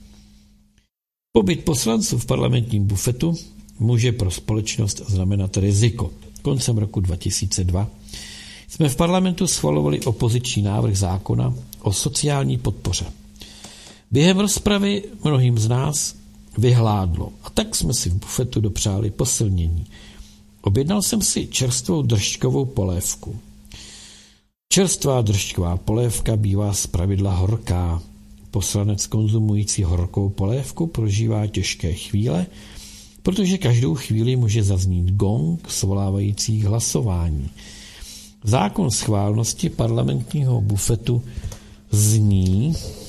Pobyt poslanců v parlamentním bufetu může pro společnost znamenat riziko. Koncem roku dva tisíce dva jsme v parlamentu schvalovali opoziční návrh zákona o sociální podpoře. Během rozpravy mnohým z nás vyhládlo a tak jsme si v bufetu dopřáli posilnění. Objednal jsem si čerstvou držťkovou polévku. Čerstvá držťková polévka bývá zpravidla horká. Poslanec konzumující horkou polévku prožívá těžké chvíle, protože každou chvíli může zaznít gong svolávající hlasování. Zákon schválnosti parlamentního bufetu zní: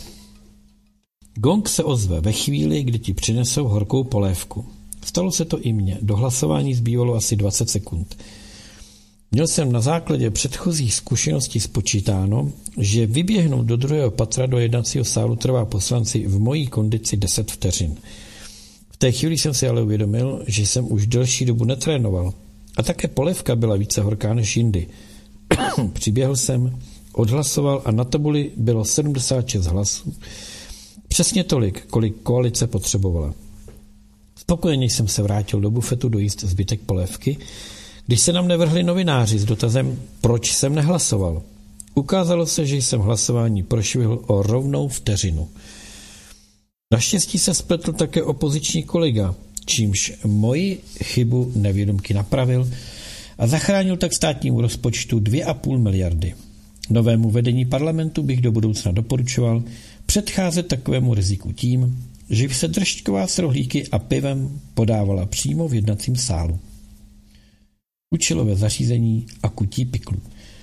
gong se ozve ve chvíli, kdy ti přinesou horkou polévku. Stalo se to i mně. Do hlasování zbývalo asi dvacet sekund. Měl jsem na základě předchozích zkušeností spočítáno, že vyběhnout do druhého patra do jednacího sálu trvá poslanci v mojí kondici deset vteřin. V té chvíli jsem si ale uvědomil, že jsem už delší dobu netrénoval. A také polévka byla více horká než jindy. Přiběhl jsem, odhlasoval a na tabuli bylo sedmdesát šest hlasů. Přesně tolik, kolik koalice potřebovala. Spokojeně jsem se vrátil do bufetu dojíst zbytek polévky, když se nám nevrhli novináři s dotazem, proč jsem nehlasoval. Ukázalo se, že jsem hlasování prošvihl o rovnou vteřinu. Naštěstí se spletl také opoziční kolega, čímž moji chybu nevědomky napravil a zachránil tak státnímu rozpočtu dvě a půl miliardy. Novému vedení parlamentu bych do budoucna doporučoval předcházet takovému riziku tím, že by se držťková s rohlíky a pivem podávala přímo v jednacím sálu. Účelové zařízení a kutí piklů.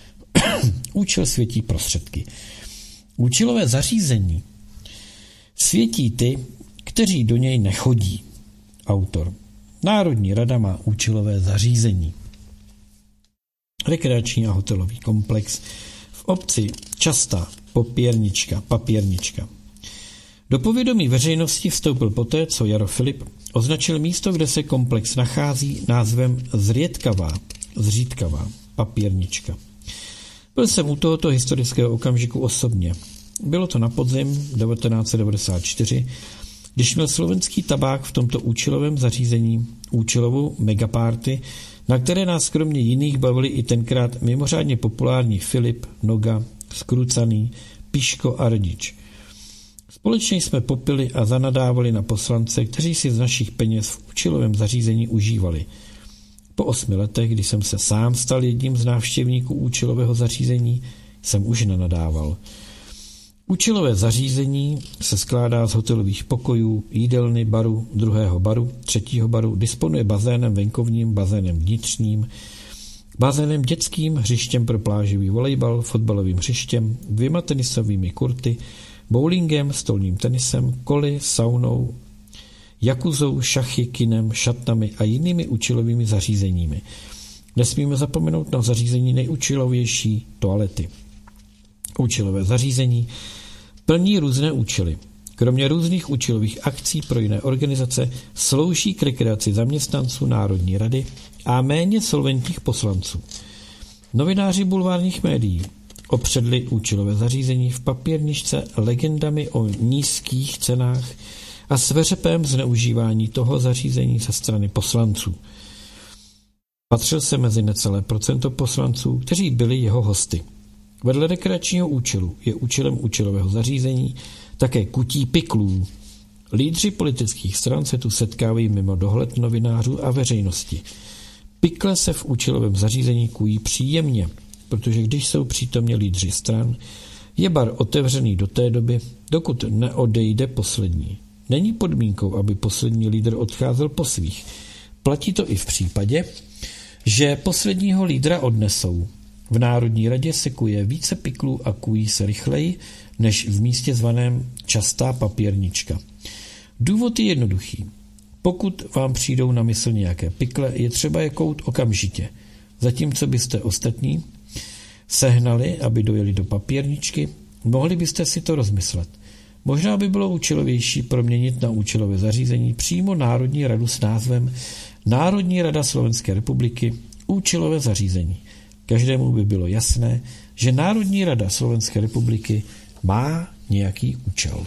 Účel světí prostředky. Účelové zařízení světí ty, kteří do něj nechodí. Autor. Národní rada má účelové zařízení. Rekreační a hotelový komplex v obci Častá Popěrnička, Papěrnička. Do povědomí veřejnosti vstoupil poté, co Jaro Filip označil místo, kde se komplex nachází, názvem Zřídkavá, Zřídkavá, Papěrnička. Byl jsem u tohoto historického okamžiku osobně. Bylo to na podzim devatenáct set devadesát čtyři, Když měl slovenský tabák v tomto účelovém zařízení účelovou megaparty, na které nás kromě jiných bavili i tenkrát mimořádně populární Filip, Noga, Skrucaný, Piško a Rodič. Společně jsme popili a zanadávali na poslance, kteří si z našich peněz v účelovém zařízení užívali. Po osmi letech, kdy jsem se sám stal jedním z návštěvníků účelového zařízení, jsem už nenadával. Účelové zařízení se skládá z hotelových pokojů, jídelny, baru, druhého baru, třetího baru, disponuje bazénem venkovním, bazénem vnitřním, bazénem dětským, hřištěm pro plážový volejbal, fotbalovým hřištěm, dvěma tenisovými kurty, bowlingem, stolním tenisem, koly, saunou, jakuzou, šachy, kinem, šatnami a jinými účelovými zařízeními. Nesmíme zapomenout na zařízení nejúčelovější toalety. Účelové zařízení plní různé účely. Kromě různých účelových akcí pro jiné organizace slouží k rekreaci zaměstnanců Národní rady a méně solventních poslanců. Novináři bulvárních médií opředli účelové zařízení v papírničce legendami o nízkých cenách a sveřepém zneužívání toho zařízení ze strany poslanců. Patřil se mezi necelé procento poslanců, kteří byli jeho hosty. Vedle rekreačního účelu je účelem účelového zařízení také kutí piklů. Lídři politických stran se tu setkávají mimo dohled novinářů a veřejnosti. Pikle se v účelovém zařízení kují příjemně, protože když jsou přítomně lídři stran, je bar otevřený do té doby, dokud neodejde poslední. Není podmínkou, aby poslední lídr odcházel po svých. Platí to i v případě, že posledního lídra odnesou. V Národní radě se kuje více piklů a kují se rychleji, než v místě zvaném častá papírnička. Důvod je jednoduchý. Pokud vám přijdou na mysl nějaké pikle, je třeba je kout okamžitě. Zatímco byste ostatní sehnali, aby dojeli do papírničky, mohli byste si to rozmyslet. Možná by bylo účelovější proměnit na účelové zařízení přímo Národní radu s názvem Národní rada Slovenské republiky účelové zařízení. Každému by bylo jasné, že Národní rada Slovenské republiky má nějaký účel.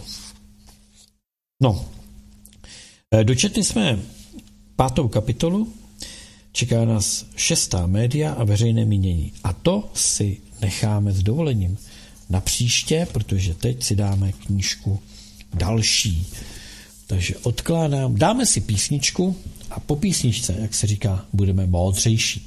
No, dočetli jsme pátou kapitolu, čeká nás šestá média a veřejné mínění. A to si necháme s dovolením na příště, protože teď si dáme knížku další. Takže odkládám, dáme si písničku a po písničce, jak se říká, budeme moudřejší.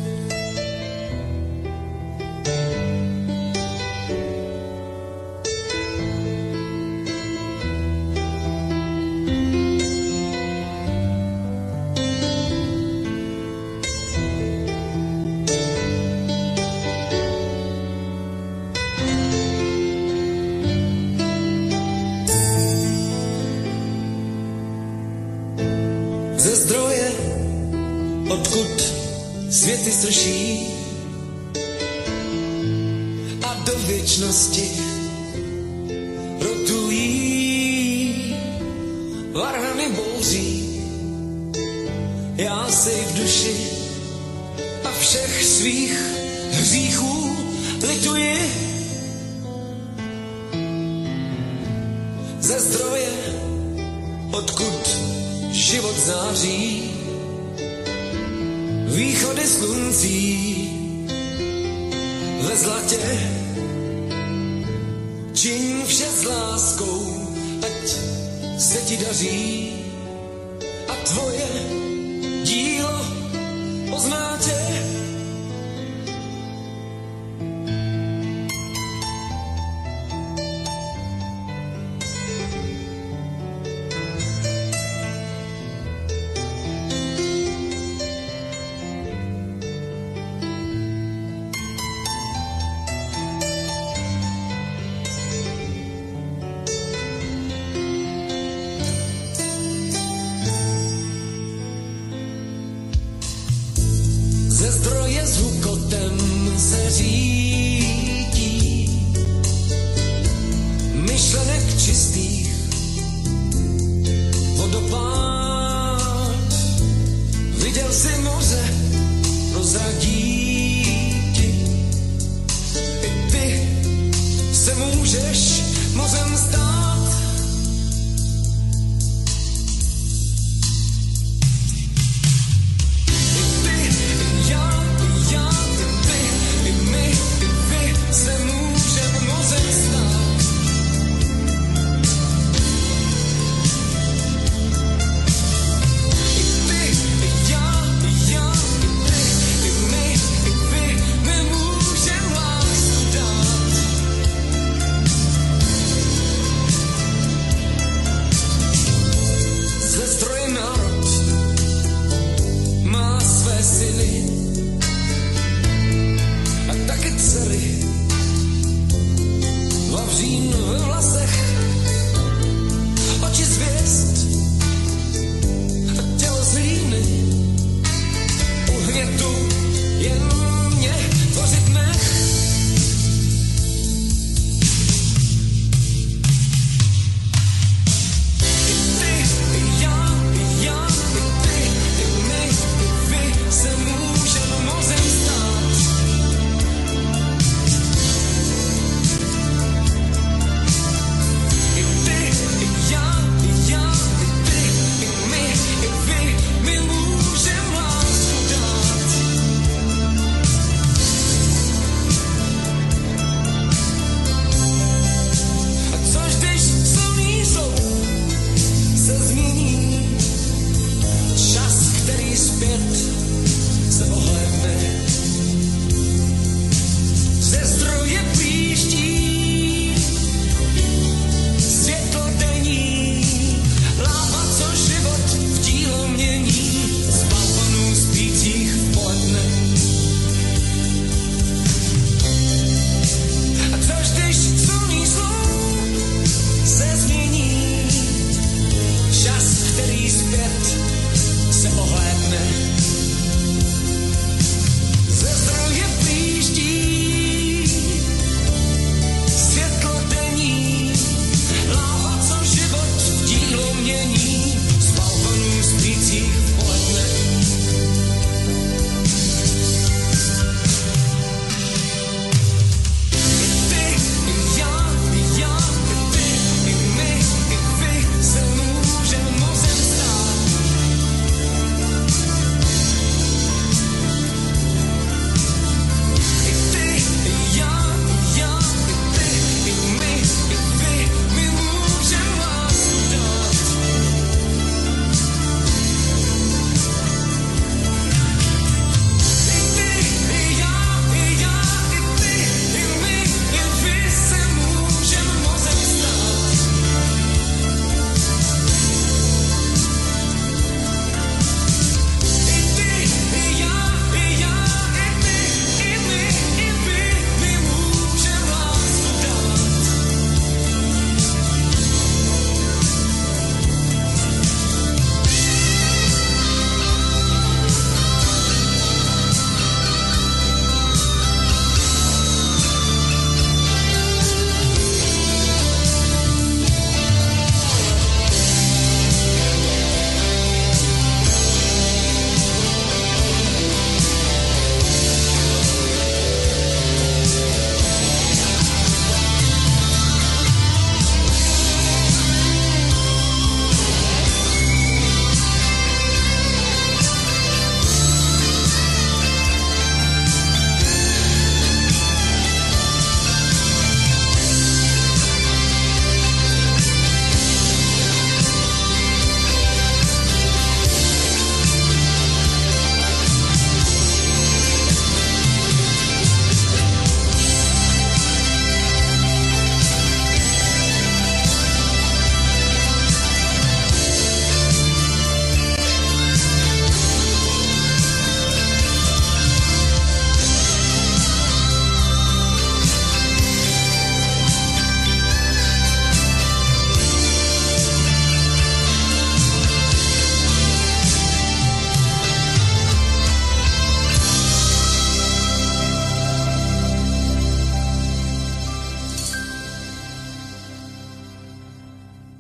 Ze zdroje, odkud světy srší a do věčnosti rotují, varhany bouří, já si v duši a všech svých hříchů lituji. Ze zdroje, odkud život září, východy sluncí ve zlatě, čiň vše s láskou, ať se ti daří a tvoje dílo pozná tě. Ze zdroje s hukotem se řídí, myšlenek čistých vodopád. Viděl si moře, prozradí ti, i ty se můžeš mořem stát.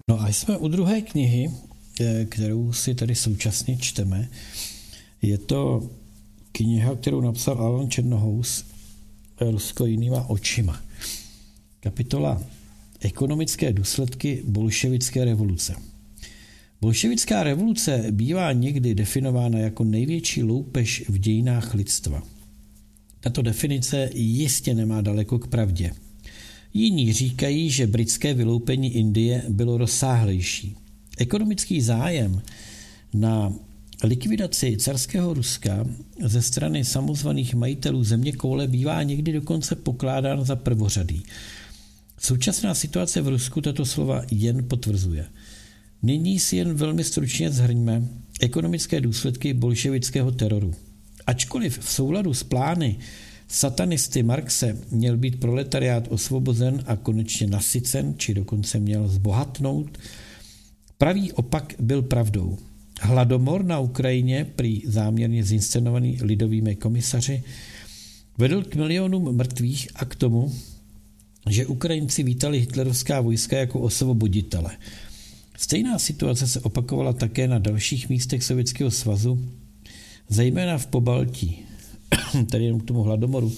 No a jsme u druhé knihy, kterou si tady současně čteme. Je to kniha, kterou napsal Alan Černohous, Rusko jinýma očima. Kapitola Ekonomické důsledky bolševické revoluce. Bolševická revoluce bývá někdy definována jako největší loupež v dějinách lidstva. Tato definice jistě nemá daleko k pravdě. Jiní říkají, že britské vyloupení Indie bylo rozsáhlejší. Ekonomický zájem na likvidaci carského Ruska ze strany samozvaných majitelů zeměkoule bývá někdy dokonce pokládán za prvořadý. Současná situace v Rusku tato slova jen potvrzuje. Nyní si jen velmi stručně shrňme ekonomické důsledky bolševického teroru. Ačkoliv v souladu s plány satanisty Marxe měl být proletariát osvobozen a konečně nasycen, či dokonce měl zbohatnout, pravý opak byl pravdou. Hladomor na Ukrajině, prý záměrně zinscenovaný lidovými komisaři, vedl k milionům mrtvých a k tomu, že Ukrajinci vítali hitlerovská vojska jako osvoboditele. Stejná situace se opakovala také na dalších místech Sovětského svazu, zejména v Pobaltí, tedy jenom k tomu hladomoru.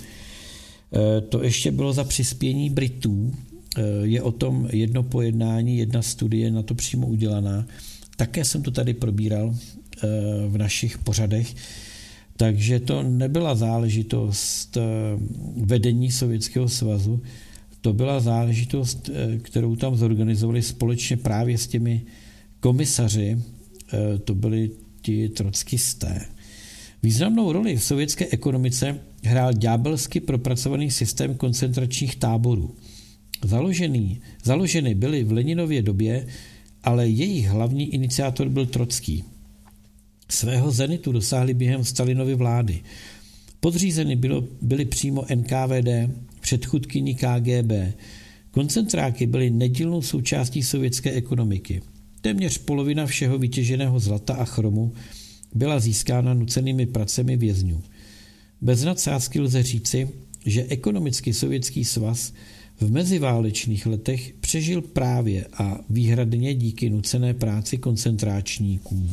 To ještě bylo za přispění Britů, je o tom jedno pojednání, jedna studie na to přímo udělaná. Také jsem to tady probíral v našich pořadech, takže to nebyla záležitost vedení Sovětského svazu, to byla záležitost, kterou tam zorganizovali společně právě s těmi komisaři, to byli ti trockisté. Významnou roli v sovětské ekonomice hrál ďábelsky propracovaný systém koncentračních táborů. Založený, založeny byly v Leninově době, ale jejich hlavní iniciátor byl Trocký. Svého zenitu dosáhli během Stalinovy vlády. Podřízeny bylo, byly přímo N K V D, předchůdkyní K G B. Koncentráky byly nedílnou součástí sovětské ekonomiky. Téměř polovina všeho vytěženého zlata a chromu byla získána nucenými pracemi vězňů. Bez nadsázky lze říci, že ekonomicky Sovětský svaz v meziválečných letech přežil právě a výhradně díky nucené práci koncentráčníků.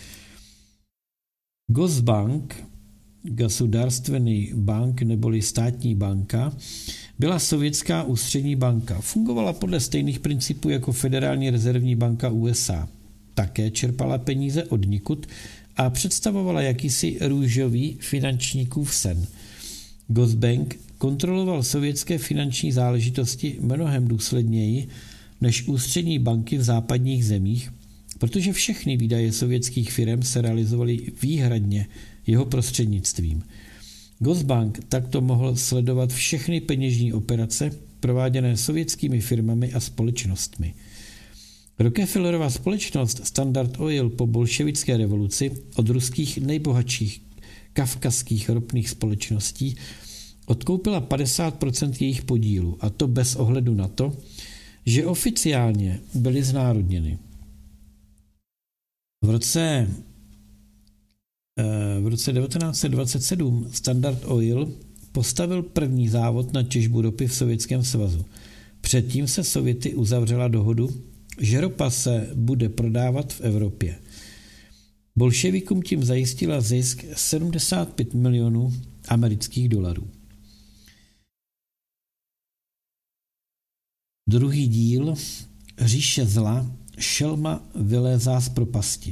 Gosbank, Gasudarstvený bank neboli státní banka, byla sovětská ústřední banka. Fungovala podle stejných principů jako Federální rezervní banka U S A. Také čerpala peníze odnikud a představovala jakýsi růžový finančníkův sen. Gosbank kontroloval sovětské finanční záležitosti mnohem důsledněji než ústřední banky v západních zemích, protože všechny výdaje sovětských firem se realizovaly výhradně jeho prostřednictvím. Gosbank takto mohl sledovat všechny peněžní operace prováděné sovětskými firmami a společnostmi. Rockefellerova společnost Standard Oil po bolševické revoluci od ruských nejbohatších kavkazských ropných společností odkoupila padesát procent jejich podílu, a to bez ohledu na to, že oficiálně byly znárodněny. V roce, v roce devatenáct set dvacet sedm Standard Oil postavil první závod na těžbu ropy v Sovětském svazu. Předtím se Sověty uzavřela dohodu, že ropa se bude prodávat v Evropě. Bolševikům tím zajistila zisk sedmdesát pět milionů amerických dolarů. Druhý díl Říše zla, šelma vylézá z propasti.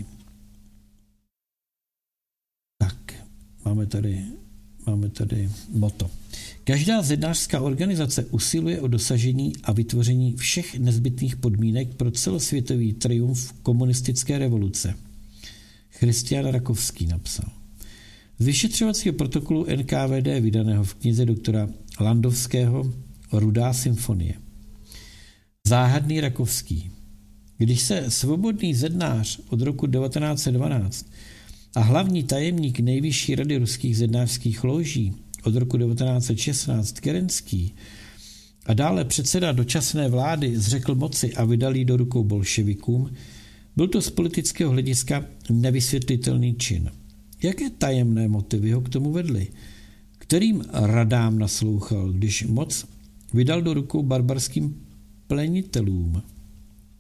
Tak, máme tady, máme tady moto. Každá zednářská organizace usiluje o dosažení a vytvoření všech nezbytných podmínek pro celosvětový triumf komunistické revoluce. Christian Rakovský napsal. Z vyšetřovacího protokolu N K V D vydaného v knize doktora Landovského Rudá symfonie. Záhadný Rakovský. Když se svobodný zednář od roku devatenáct set dvanáct a hlavní tajemník nejvyšší rady ruských zednářských lóží od roku devatenáct set šestnáct Kerenský a dále předseda dočasné vlády zřekl moci a vydal ji do rukou bolševikům, byl to z politického hlediska nevysvětlitelný čin. Jaké tajemné motivy ho k tomu vedly? Kterým radám naslouchal, když moc vydal do rukou barbarským plenitelům?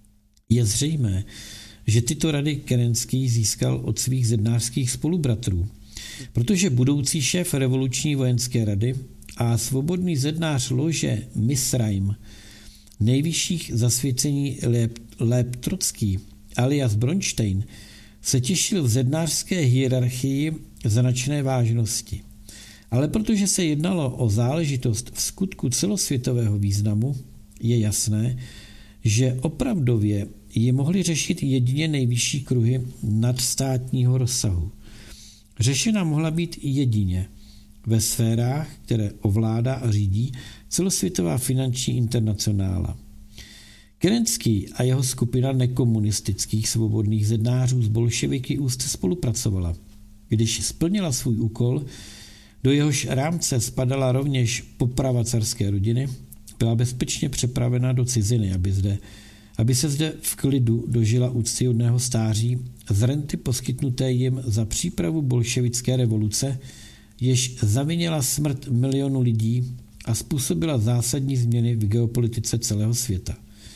Je zřejmé, že tyto rady Kerenský získal od svých zednářských spolubratrů, protože budoucí šéf revoluční vojenské rady a svobodný zednář lože Misraim, nejvyšších zasvěcení Léb Trocký alias Bronstein, se těšil v zednářské hierarchii značné vážnosti. Ale protože se jednalo o záležitost v skutku celosvětového významu, je jasné, že opravdově ji mohly řešit jedině nejvyšší kruhy nadstátního rozsahu. Řešena mohla být jedině ve sférách, které ovládá a řídí celosvětová finanční internacionála. Kerenský a jeho skupina nekomunistických svobodných zednářů s bolševiky úzce spolupracovala. Když splnila svůj úkol, do jehož rámce spadala rovněž poprava carské rodiny, byla bezpečně přepravena do ciziny, aby, zde, aby se zde v klidu dožila úctyhodného stáří z renty poskytnuté jim za přípravu bolševické revoluce, jež zavinila smrt milionu lidí a způsobila zásadní změny v geopolitice celého světa.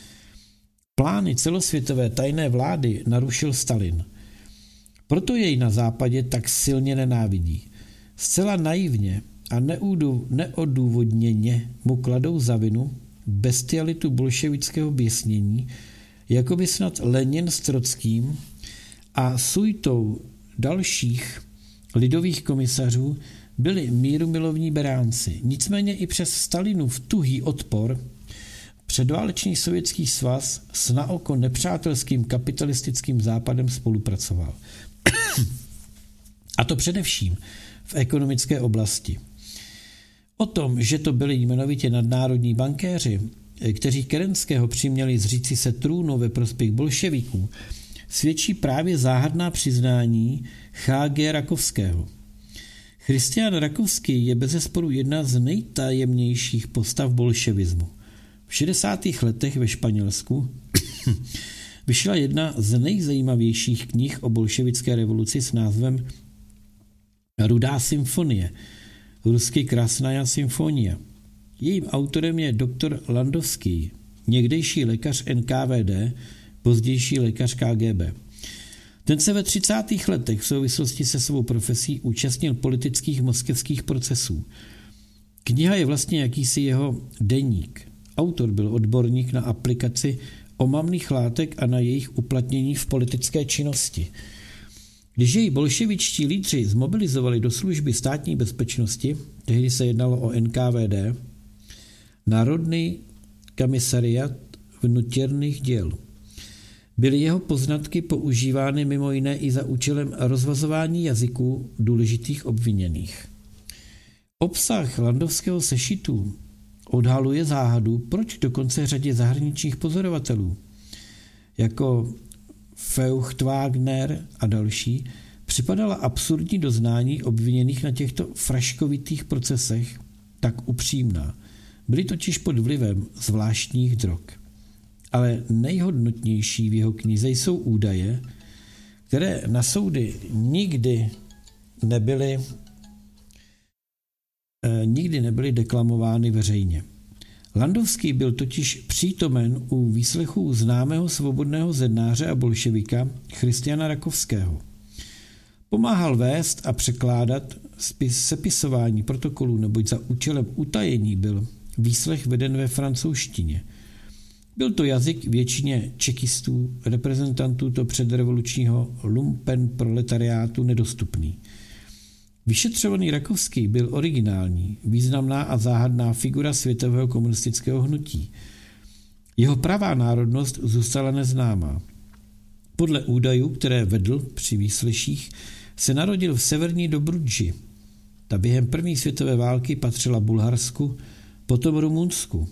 Plány celosvětové tajné vlády narušil Stalin. Proto jej na západě tak silně nenávidí. Zcela naivně a neodůvodněně mu kladou za vinu bestialitu bolševického běsnění, jako by snad Lenin s Trockým a suitou dalších lidových komisařů byli mírumilovní beránci. Nicméně i přes Stalinův tuhý odpor předválečný Sovětský svaz s naoko nepřátelským kapitalistickým západem spolupracoval. A to především v ekonomické oblasti. O tom, že to byli jmenovitě nadnárodní bankéři, kteří Kerenského přiměli zříci se trůnu ve prospěch bolševiků, svědčí právě záhadná přiznání H G Rakovského. Christian Rakovský je bezesporu jedna z nejtajemnějších postav bolševismu. V šedesátých letech ve Španělsku vyšla jedna z nejzajímavějších knih o bolševické revoluci s názvem Rudá symfonie, rusky Krasnaja symfonia. Jejím autorem je doktor Landovský, někdejší lékař N K V D, pozdější lékař K G B. Ten se ve třicátých letech v souvislosti se svou profesí účastnil politických moskevských procesů. Kniha je vlastně jakýsi jeho deník. Autor byl odborník na aplikaci omamných látek a na jejich uplatnění v politické činnosti. Když jej bolševičtí lídři zmobilizovali do služby státní bezpečnosti, tehdy se jednalo o N K V D, Národní komisariat vnutěrných děl. Byly jeho poznatky používány mimo jiné i za účelem rozvazování jazyků důležitých obviněných. Obsah Landovského sešitu odhaluje záhadu, proč dokonce řadě zahraničních pozorovatelů, jako Feuchtwanger a další, připadala absurdní doznání obviněných na těchto fraškovitých procesech tak upřímná. Byli totiž pod vlivem zvláštních drog. Ale nejhodnotnější v jeho knize jsou údaje, které na soudy nikdy nebyly, eh, nikdy nebyly deklamovány veřejně. Landovský byl totiž přítomen u výslechů známého svobodného zednáře a bolševika Christiana Rakovského. Pomáhal vést a překládat spis sepisování protokolů, neboť za účelem utajení byl výslech veden ve francouzštině. Byl to jazyk většině čekistů, reprezentantů to předrevolučního lumpen proletariátu nedostupný. Vyšetřovaný Rakovský byl originální, významná a záhadná figura světového komunistického hnutí. Jeho pravá národnost zůstala neznámá. Podle údajů, které vedl při výsleších, se narodil v severní Dobrudži. Ta během první světové války patřila Bulharsku, potom Rumunsku.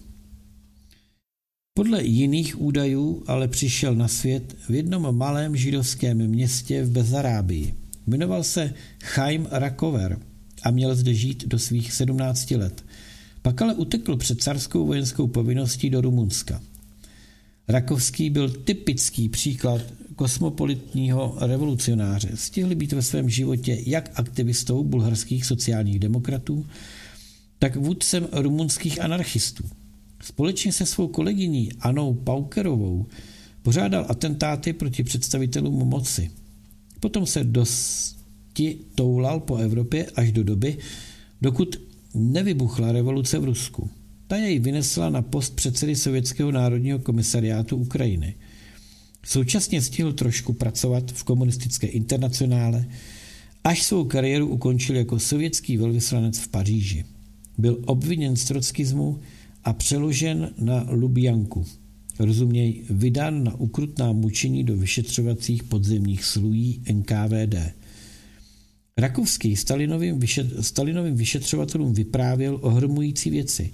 Podle jiných údajů ale přišel na svět v jednom malém židovském městě v Bezarábii. Jmenoval se Chaim Rakover a měl zde žít do svých sedmnácti let. Pak ale utekl před carskou vojenskou povinností do Rumunska. Rakovský byl typický příklad kosmopolitního revolucionáře. Stihl být ve svém životě jak aktivistou bulharských sociálních demokratů, tak vůdcem rumunských anarchistů. Společně se svou kolegyní Annou Paukerovou Pořádal atentáty proti představitelům moci. Potom se dosti toulal po Evropě až do doby, dokud nevybuchla revoluce v Rusku. Ta jej vynesla na post předsedy Sovětského národního komisariátu Ukrajiny. Současně stihl trošku pracovat v komunistické internacionále, až svou kariéru ukončil jako sovětský velvyslanec v Paříži. Byl obviněn z trockismu a přeložen na Lubjanku. Rozuměj, vydán na ukrutná mučení do vyšetřovacích podzemních slují N K V D. Rakovský Stalinovým, vyšet, Stalinovým vyšetřovatelům vyprávěl ohromující věci.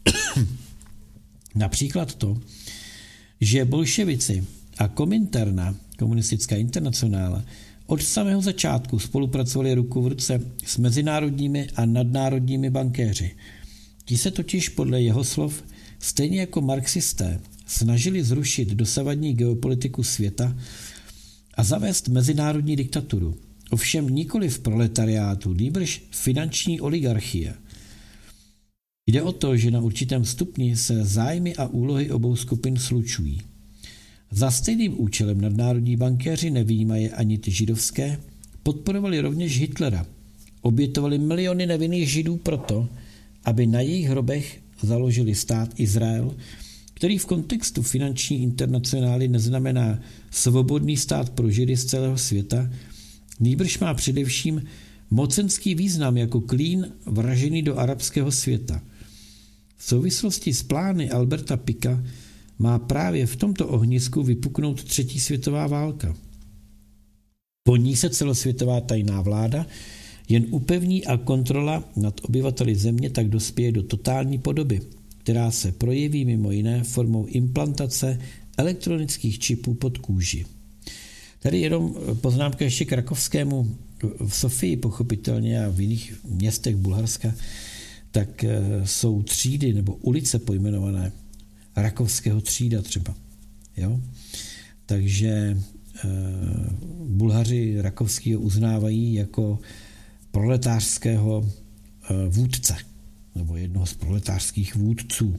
Například to, že bolševici a Kominterna, komunistická internacionála, od samého začátku spolupracovali ruku v ruce s mezinárodními a nadnárodními bankéři. Ti se totiž podle jeho slov, stejně jako marxisté, snažili zrušit dosavadní geopolitiku světa a zavést mezinárodní diktaturu. Ovšem nikoli v proletariátu, nýbrž finanční oligarchie. Jde o to, že na určitém stupni se zájmy a úlohy obou skupin slučují. Za stejným účelem nadnárodní bankéři, nevyjímaje ani ty židovské, podporovali rovněž Hitlera. Obětovali miliony nevinných židů proto, aby na jejich hrobech založili stát Izrael, který v kontextu finanční internacionály neznamená svobodný stát pro židy z celého světa, nýbrž má především mocenský význam jako klín vražený do arabského světa. V souvislosti s plány Alberta Picka má právě v tomto ohnisku vypuknout třetí světová válka. Po ní se celosvětová tajná vláda jen upevní a kontrola nad obyvateli země tak dospěje do totální podoby, která se projeví mimo jiné formou implantace elektronických čipů pod kůži. Tady jenom poznámka ještě k Rakovskému. V Sofii pochopitelně a v jiných městech Bulharska tak jsou třídy nebo ulice pojmenované Rakovského třída třeba. Jo? Takže e, Bulhaři Rakovského uznávají jako proletářského e, vůdce nebo jednoho z proletářských vůdců.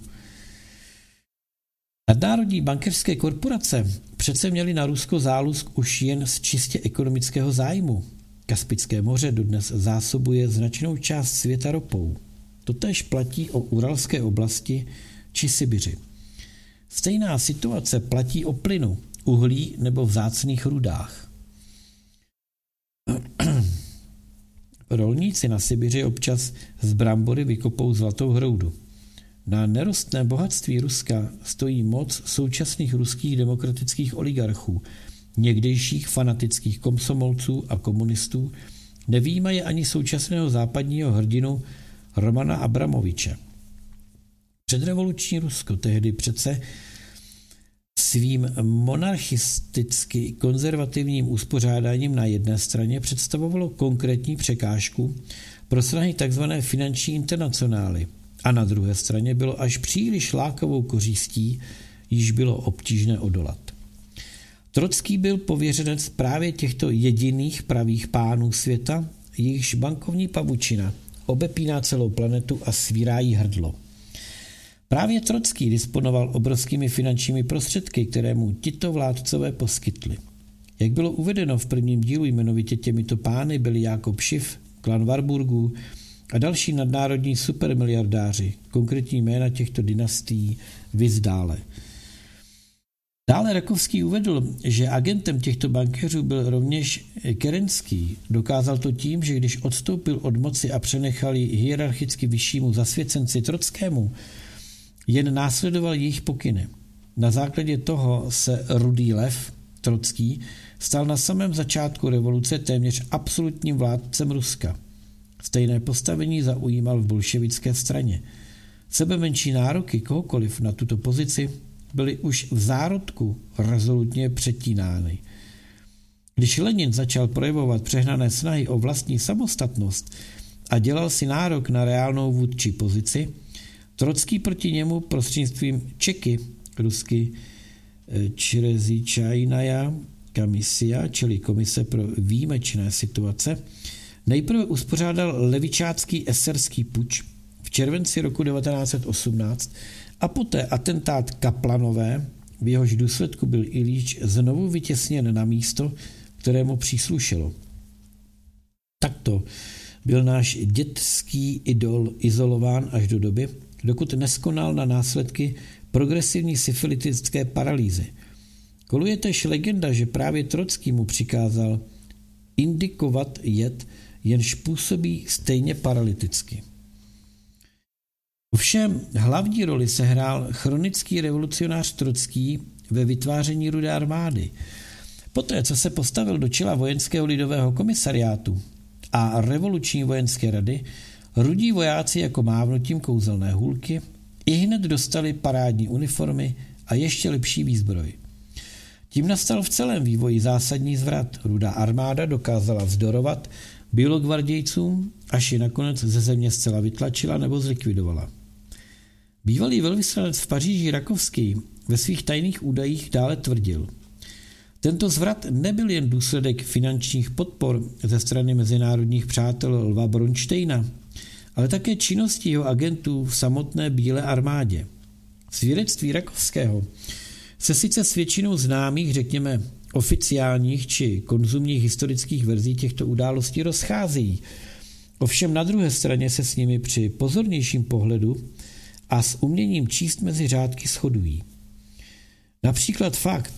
Nadnárodní bankerské korporace přece měly na Rusko zálusk už jen z čistě ekonomického zájmu. Kaspické moře dodnes zásobuje značnou část světa ropou. Totéž platí o Uralské oblasti či Sibiři. Stejná situace platí o plynu, uhlí nebo vzácných rudách. Rolníci na Sibiři občas z brambory vykopou zlatou hroudu. Na nerostné bohatství Ruska stojí moc současných ruských demokratických oligarchů, někdejších fanatických komsomolců a komunistů, nevyjímaje ani současného západního hrdinu Romana Abramoviče. Předrevoluční Rusko tehdy přece svým monarchisticky konzervativním uspořádáním na jedné straně představovalo konkrétní překážku pro snahy tzv. Finanční internacionály a na druhé straně bylo až příliš lákavou kořistí, již bylo obtížné odolat. Trocký byl pověřenec právě těchto jediných pravých pánů světa, jejichž bankovní pavučina obepíná celou planetu a svírá jí hrdlo. Právě Trocký disponoval obrovskými finančními prostředky, které mu tito vládcové poskytli. Jak bylo uvedeno v prvním dílu, jmenovitě těmito pány byli Jákob Schiff, klan Warburgů a další nadnárodní supermiliardáři, konkrétní jména těchto dynastií viz dále. Dále Rakovský uvedl, že agentem těchto bankéřů byl rovněž Kerenský. Dokázal to tím, že když odstoupil od moci a přenechal ji hierarchicky vyššímu zasvěcenci Trockému, jen následoval jejich pokyny. Na základě toho se Rudý lev, Trocký, stal na samém začátku revoluce téměř absolutním vládcem Ruska. Stejné postavení zaujímal v bolševické straně. Sebemenší nároky kohokoliv na tuto pozici byly už v zárodku rezolutně přetínány. Když Lenin začal projevovat přehnané snahy o vlastní samostatnost a dělal si nárok na reálnou vůdčí pozici, Trocký proti němu prostřednictvím Čeky, rusky Črezičajnaja komisia, čili komise pro výjimečné situace, nejprve uspořádal levičácký eserský puč v červenci roku devatenáct set osmnáct a poté atentát Kaplanové, v jehož důsledku byl Iljič znovu vytěsněn na místo, kterému příslušelo. Takto byl náš dětský idol izolován až do doby, dokud neskonal na následky progresivní syfilitické paralýzy. Koluje též legenda, že právě Trocký mu přikázal indikovat jed, jenž působí stejně paralyticky. Ovšem hlavní roli sehrál chronický revolucionář Trocký ve vytváření Rudé armády. Poté, co se postavil do čela vojenského lidového komisariátu a revoluční vojenské rady, rudí vojáci jako mávnutím kouzelné hůlky ihned dostali parádní uniformy a ještě lepší výzbroj. Tím nastal v celém vývoji zásadní zvrat. Rudá armáda dokázala vzdorovat bělogvardějcům, až ji nakonec ze země zcela vytlačila nebo zlikvidovala. Bývalý velvyslanec v Paříži Rakovský ve svých tajných údajích dále tvrdil: tento zvrat nebyl jen důsledek finančních podpor ze strany mezinárodních přátel Lva Bronštejna, ale také činností jeho agentů v samotné Bílé armádě. Svědectví Rakovského se sice s většinou známých, řekněme, oficiálních či konzumních historických verzí těchto událostí rozcházejí. Ovšem na druhé straně se s nimi při pozornějším pohledu a s uměním číst mezi řádky shodují. Například fakt,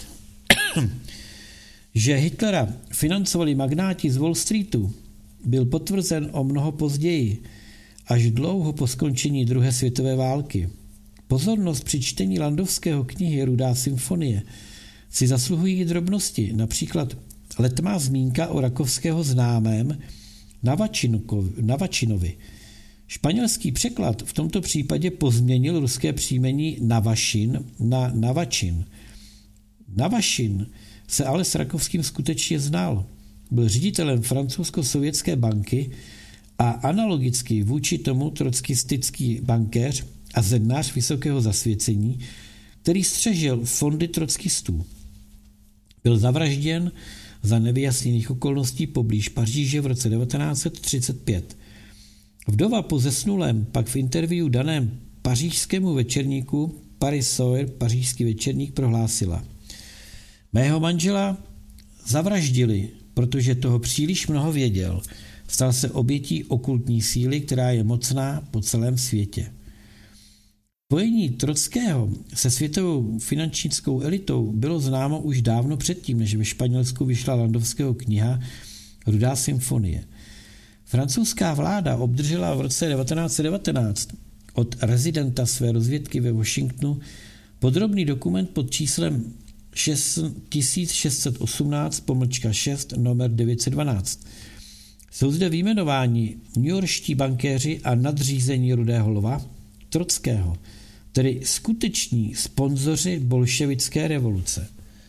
že Hitlera financovali magnáti z Wall Streetu, byl potvrzen o mnoho později, až dlouho po skončení druhé světové války. Pozornost při čtení Landovského knihy Rudá symfonie si zasluhují drobnosti, například letmá zmínka o Rakovského známém Navačinovi. Španělský překlad v tomto případě pozměnil ruské příjmení Navašin na Navačin. Navašin se ale s Rakovským skutečně znal. Byl ředitelem francouzsko-sovětské banky a analogicky vůči tomu trockistický bankéř a zednář vysokého zasvěcení, který střežil fondy trockistů. Byl zavražděn za nevyjasněných okolností poblíž Paříže v roce devatenáct set třicet pět. Vdova po zesnulém pak v interview daném pařížskému večerníku Paris Soir, pařížský večerník, prohlásila: mého manžela zavraždili, protože toho příliš mnoho věděl. Stal se obětí okultní síly, která je mocná po celém světě. Spojení Trockého se světovou finančnickou elitou bylo známo už dávno předtím, než ve Španělsku vyšla Landovského kniha Rudá symfonie. Francouzská vláda obdržela v roce devatenáct set devatenáct od rezidenta své rozvědky ve Washingtonu podrobný dokument pod číslem tisíc šest set osmnáct pomlčka šest nomer devět set dvanáct. Jsou zde vyjmenováni newyorští bankéři a nadřízení Rudého lva Trockého, tedy skuteční sponzoři bolševické revoluce.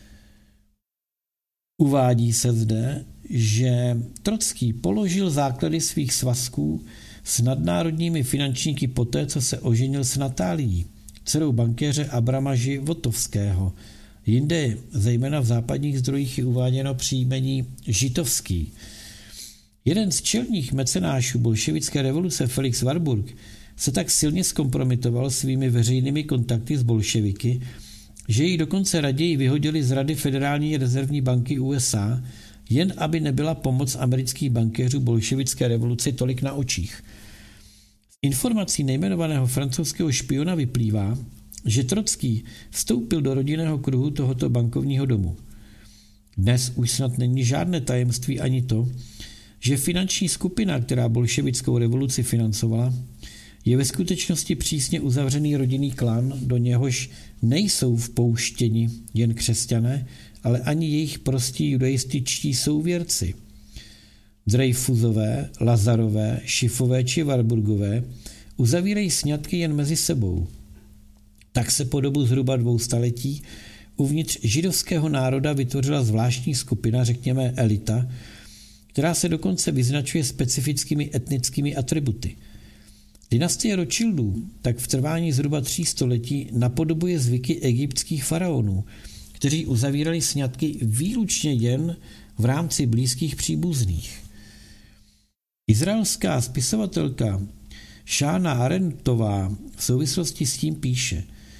Uvádí se zde, že Trocký položil základy svých svazků s nadnárodními finančníky poté, co se oženil s Natálií, dcerou bankéře Abrama Životovského. Jinde, zejména v západních zdrojích, je uváděno příjmení Žitovský. Jeden z čelních mecenášů bolševické revoluce Felix Warburg se tak silně zkompromitoval svými veřejnými kontakty s bolševiky, že ji dokonce raději vyhodili z Rady Federální rezervní banky U S A, jen aby nebyla pomoc amerických bankéřů bolševické revoluci tolik na očích. Z informací nejmenovaného francouzského špiona vyplývá, že Trocký vstoupil do rodinného kruhu tohoto bankovního domu. Dnes už snad není žádné tajemství ani to, že finanční skupina, která bolševickou revoluci financovala, je ve skutečnosti přísně uzavřený rodinný klan, do něhož nejsou vpouštěni jen křesťané, ale ani jejich prostí judaističtí souvěrci. Dreyfusové, Lazarové, Schiffové či Warburgové uzavírají sňatky jen mezi sebou. Tak se po dobu zhruba dvou staletí uvnitř židovského národa vytvořila zvláštní skupina, řekněme elita, která se dokonce vyznačuje specifickými etnickými atributy. Dynastie Rothschildů tak v trvání zhruba tří století napodobuje zvyky egyptských faraonů, kteří uzavírali sňatky výlučně jen v rámci blízkých příbuzných. Izraelská spisovatelka Šána Arendtová v souvislosti s tím píše: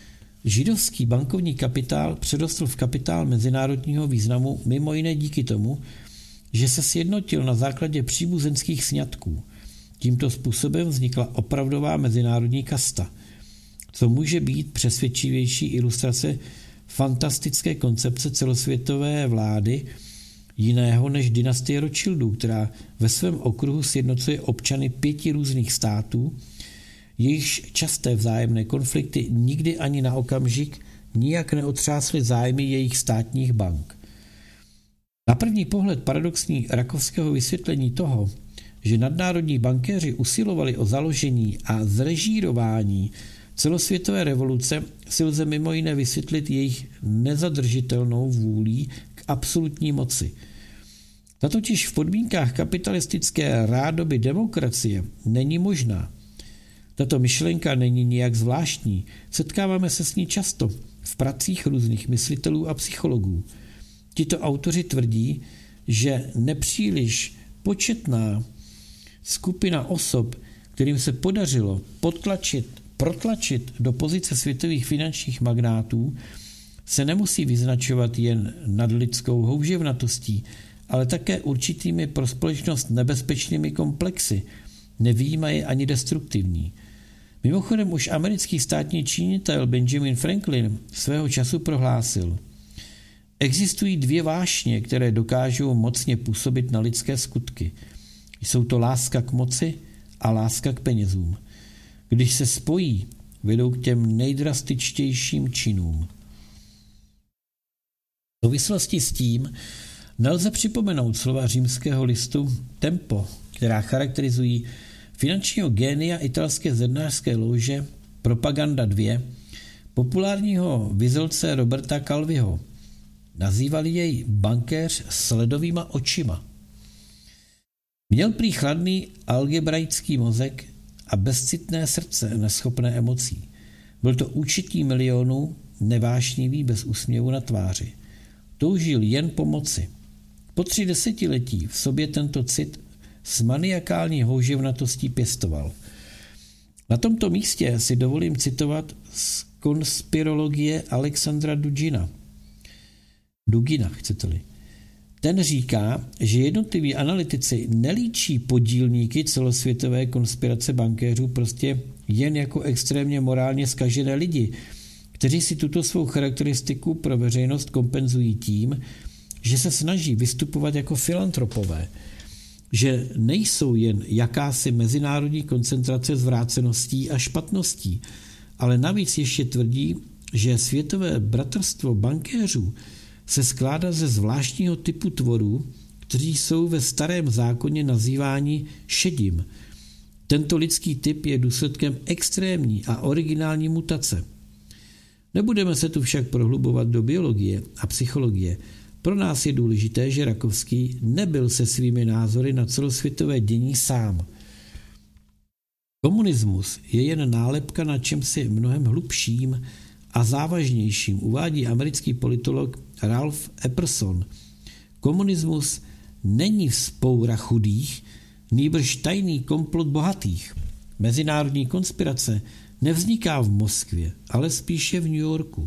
Židovský bankovní kapitál přerostl v kapitál mezinárodního významu mimo jiné díky tomu, že se sjednotil na základě příbuzenských sňatků. Tímto způsobem vznikla opravdová mezinárodní kasta, co může být přesvědčivější ilustrace fantastické koncepce celosvětové vlády jiného než dynastie Rothschildů, která ve svém okruhu sjednocuje občany pěti různých států, jejichž časté vzájemné konflikty nikdy ani na okamžik nijak neotřásly zájmy jejich státních bank. Na první pohled paradoxní Rakovského vysvětlení toho, že nadnárodní bankéři usilovali o založení a zrežírování celosvětové revoluce, si lze mimo jiné vysvětlit jejich nezadržitelnou vůlí k absolutní moci. Ta totiž v podmínkách kapitalistické rádoby demokracie není možná. Tato myšlenka není nijak zvláštní, setkáváme se s ní často v pracích různých myslitelů a psychologů. Tito autoři tvrdí, že nepříliš početná skupina osob, kterým se podařilo potlačit, protlačit do pozice světových finančních magnátů, se nemusí vyznačovat jen nadlidskou houževnatostí, ale také určitými pro společnost nebezpečnými komplexy, nevyjímají ani destruktivní. Mimochodem už americký státní činitel Benjamin Franklin svého času prohlásil: existují dvě vášně, které dokážou mocně působit na lidské skutky. Jsou to láska k moci a láska k penězům. Když se spojí, vedou k těm nejdrastičtějším činům. V souvislosti s tím nelze připomenout slova římského listu Tempo, která charakterizují finančního génia italské zednářské louže Propaganda dva, populárního vizelce Roberta Calviho. Nazývali jej bankéř s ledovýma očima. Měl prý chladný algebraický mozek a bezcitné srdce neschopné emocí. Byl to účetní milionů, nevášnivý, bez úsměvu na tváři. Toužil jen po moci. Po tři desetiletí v sobě tento cit s maniakální houževnatostí pěstoval. Na tomto místě si dovolím citovat z konspirologie Alexandra Dugina. Dugina, chcete-li. Ten říká, že jednotliví analytici nelíčí podílníky celosvětové konspirace bankéřů prostě jen jako extrémně morálně zkažené lidi, kteří si tuto svou charakteristiku pro veřejnost kompenzují tím, že se snaží vystupovat jako filantropové, že nejsou jen jakási mezinárodní koncentrace zvráceností a špatností, ale navíc ještě tvrdí, že světové bratrstvo bankéřů se skládá ze zvláštního typu tvorů, kteří jsou ve starém zákoně nazýváni šedím. Tento lidský typ je důsledkem extrémní a originální mutace. Nebudeme se tu však prohlubovat do biologie a psychologie. Pro nás je důležité, že Rakovský nebyl se svými názory na celosvětové dění sám. Komunismus je jen nálepka na čemsi mnohem hlubším a závažnějším, uvádí americký politolog Ralph Epperson. Komunismus není vzpoura chudých, nýbrž tajný komplot bohatých. Mezinárodní konspirace nevzniká v Moskvě, ale spíše v New Yorku.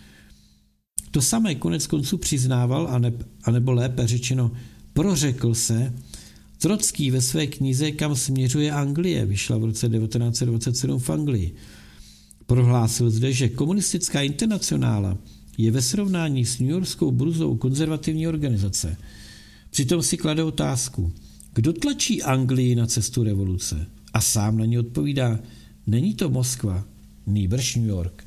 To samé konec konců přiznával, aneb, anebo lépe řečeno, prořekl se Trocký ve své knize Kam směřuje Anglie, vyšla v roce devatenáct set dvacet sedm v Anglii. Prohlásil zde, že komunistická internacionála je ve srovnání s newyorskou burzou konzervativní organizace. Přitom si klade otázku, kdo tlačí Anglii na cestu revoluce? A sám na ní odpovídá, není to Moskva, nýbrž New York.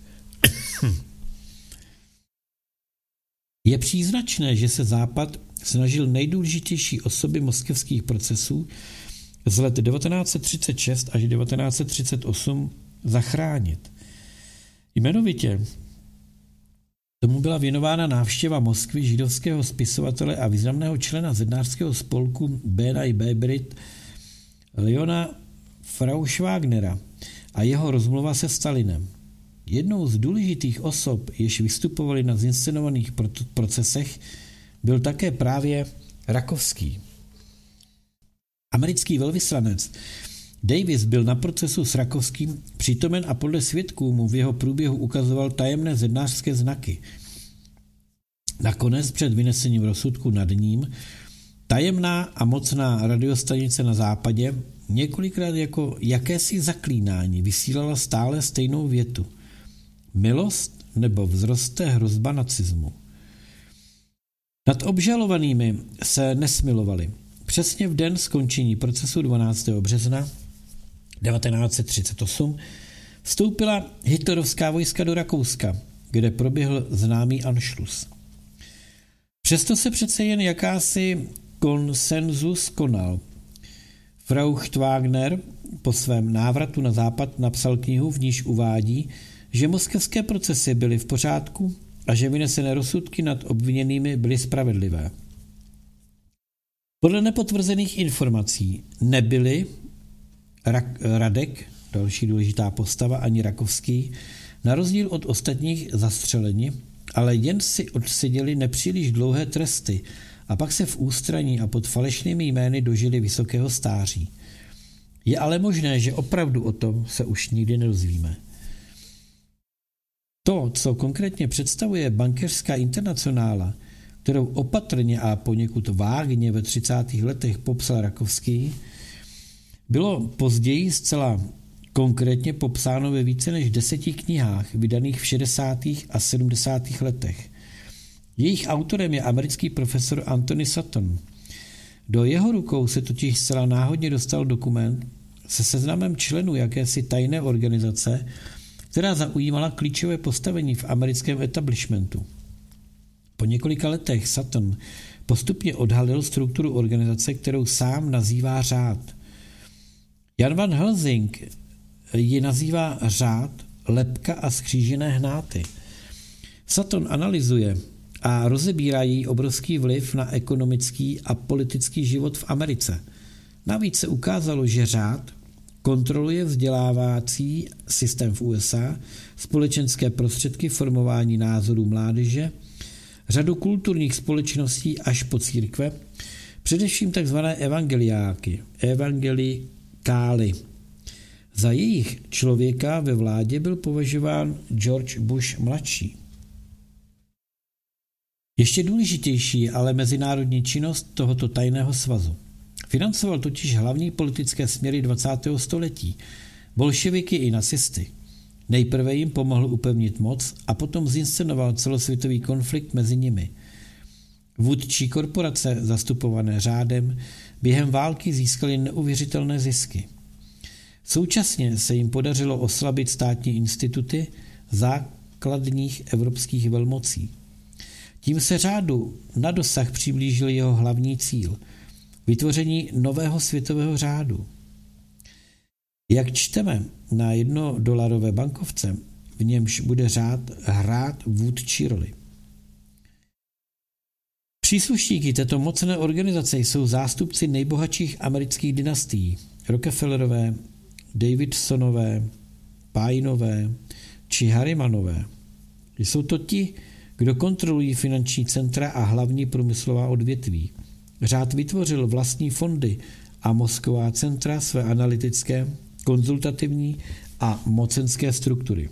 Je příznačné, že se Západ snažil nejdůležitější osoby moskevských procesů z let devatenáct set třicet šest až devatenáct set třicet osm zachránit. Jmenovitě tomu byla věnována návštěva Moskvy židovského spisovatele a významného člena zednářského spolku B N I Baybrit Leona Feuchtwagnera a jeho rozmluva se Stalinem. Jednou z důležitých osob, jež vystupovali na zinscenovaných procesech, byl také právě Rakovský. Americký velvyslanec Davis byl na procesu s Rakovským přítomen a podle svědků mu v jeho průběhu ukazoval tajemné zednářské znaky. Nakonec před vynesením rozsudku nad ním tajemná a mocná radiostanice na západě několikrát jako jakési zaklínání vysílala stále stejnou větu. Milost nebo vzroste hrozba nacismu. Nad obžalovanými se nesmilovali. Přesně v den skončení procesu dvanáctého března devatenáct set třicet osm vstoupila hitlerovská vojska do Rakouska, kde proběhl známý Anschluss. Přesto se přece jen jakási konsenzus konal. Feuchtwanger po svém návratu na západ napsal knihu, v níž uvádí, že moskevské procesy byly v pořádku a že vynesené rozsudky nad obviněnými byly spravedlivé. Podle nepotvrzených informací nebyli Radek, další důležitá postava, ani Rakovský, na rozdíl od ostatních zastřeleni, ale jen si odseděli nepříliš dlouhé tresty a pak se v ústraní a pod falešnými jmény dožili vysokého stáří. Je ale možné, že opravdu o tom se už nikdy nedozvíme. To, co konkrétně představuje bankéřská internacionála, kterou opatrně a poněkud vágně ve třicátých letech popsal Rakovský, bylo později zcela konkrétně popsáno ve více než deseti knihách vydaných v šedesátých a sedmdesátých letech. Jejich autorem je americký profesor Anthony Sutton. Do jeho rukou se totiž zcela náhodně dostal dokument se seznamem členů jakési tajné organizace, která zaujímala klíčové postavení v americkém establishmentu. Po několika letech Sutton postupně odhalil strukturu organizace, kterou sám nazývá řád. Jan van Helsing ji nazývá řád, lebka a skřížené hnáty. Sutton analyzuje a rozebírá její obrovský vliv na ekonomický a politický život v Americe. Navíc se ukázalo, že řád kontroluje vzdělávací systém v U S A, společenské prostředky formování názorů mládeže, řadu kulturních společností až po církve, především tzv. evangeliáky, evangelikály. Za jejich člověka ve vládě byl považován George Bush mladší. Ještě důležitější je ale mezinárodní činnost tohoto tajného svazu. Financoval totiž hlavní politické směry dvacátého století, bolševiky i nacisty. Nejprve jim pomohl upevnit moc a potom zinscenoval celosvětový konflikt mezi nimi. Vůdčí korporace, zastupované řádem, během války získaly neuvěřitelné zisky. Současně se jim podařilo oslabit státní instituty základních evropských velmocí. Tím se řádu na dosah přiblížil jeho hlavní cíl – vytvoření nového světového řádu. Jak čteme na jednodolarové bankovce, v němž bude řád hrát vůdčí roli. Příslušníky této mocné organizace jsou zástupci nejbohatších amerických dynastií – Rockefellerové, Davidsonové, Painové či Harrimanové. Jsou to ti, kdo kontrolují finanční centra a hlavní průmyslová odvětví. Řád vytvořil vlastní fondy a mozková centra své analytické, konzultativní a mocenské struktury.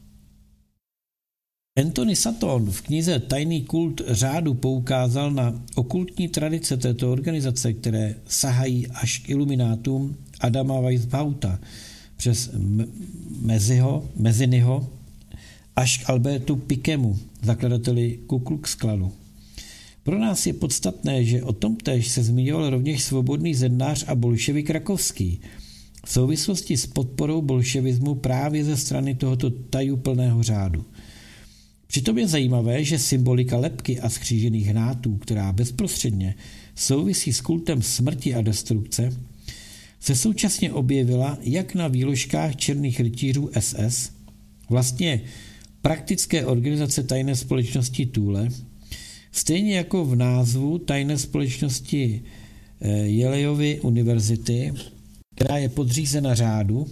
Anthony Sutton v knize Tajný kult řádu poukázal na okultní tradice této organizace, které sahají až k iluminátům Adama Weishauta přes Meziho, Mezinyho až k Albertu Pikemu, zakladateli Ku Klux Klanu. Pro nás je podstatné, že o tomtéž se zmiňoval rovněž svobodný zednář a bolševik Rakovský v souvislosti s podporou bolševismu právě ze strany tohoto tajuplného řádu. Přitom je zajímavé, že symbolika lebky a skřížených hnátů, která bezprostředně souvisí s kultem smrti a destrukce, se současně objevila jak na výložkách černých rytířů S S, vlastně praktické organizace tajné společnosti Thule, stejně jako v názvu tajné společnosti Yaleovy univerzity, která je podřízena řádu,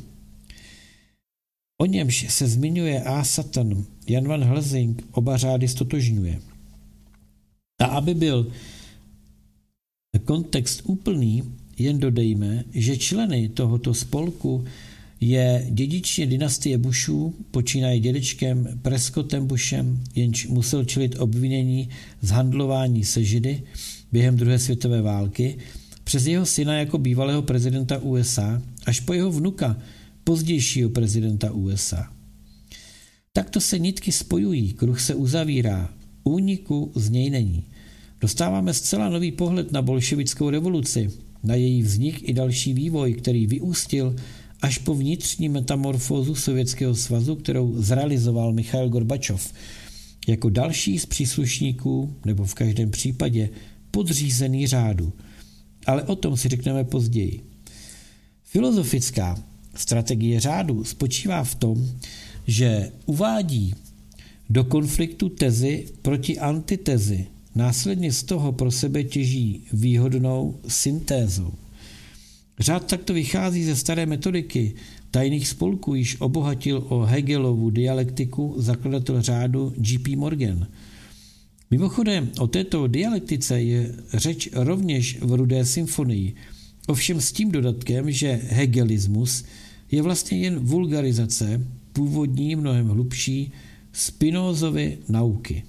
o němž se zmiňuje A. Sutton, Jan van Helsing oba řády stotožňuje. A aby byl kontext úplný, jen dodejme, že členy tohoto spolku je dědičně dynastie Bushů, počínaje dědečkem Prescottem Bushem, jenž musel čelit obvinění z handlování se Židy během druhé světové války, přes jeho syna jako bývalého prezidenta U S A až po jeho vnuka, pozdějšího prezidenta U S A. Takto se nitky spojují, kruh se uzavírá, úniku z něj není. Dostáváme zcela nový pohled na bolševickou revoluci, na její vznik i další vývoj, který vyústil až po vnitřní metamorfózu Sovětského svazu, kterou zrealizoval Michail Gorbačov, jako další z příslušníků, nebo v každém případě podřízený řádu. Ale o tom si řekneme později. Filozofická strategie řádu spočívá v tom, že uvádí do konfliktu tezi proti antitezi, následně z toho pro sebe těží výhodnou syntézou. Řád takto vychází ze staré metodiky tajných spolků, již obohatil o Hegelovu dialektiku zakladatel řádu J P Morgan. Mimochodem, o této dialektice je řeč rovněž v Rudé symfonii, ovšem s tím dodatkem, že hegelismus je vlastně jen vulgarizace původní, mnohem hlubší Spinozovy nauky.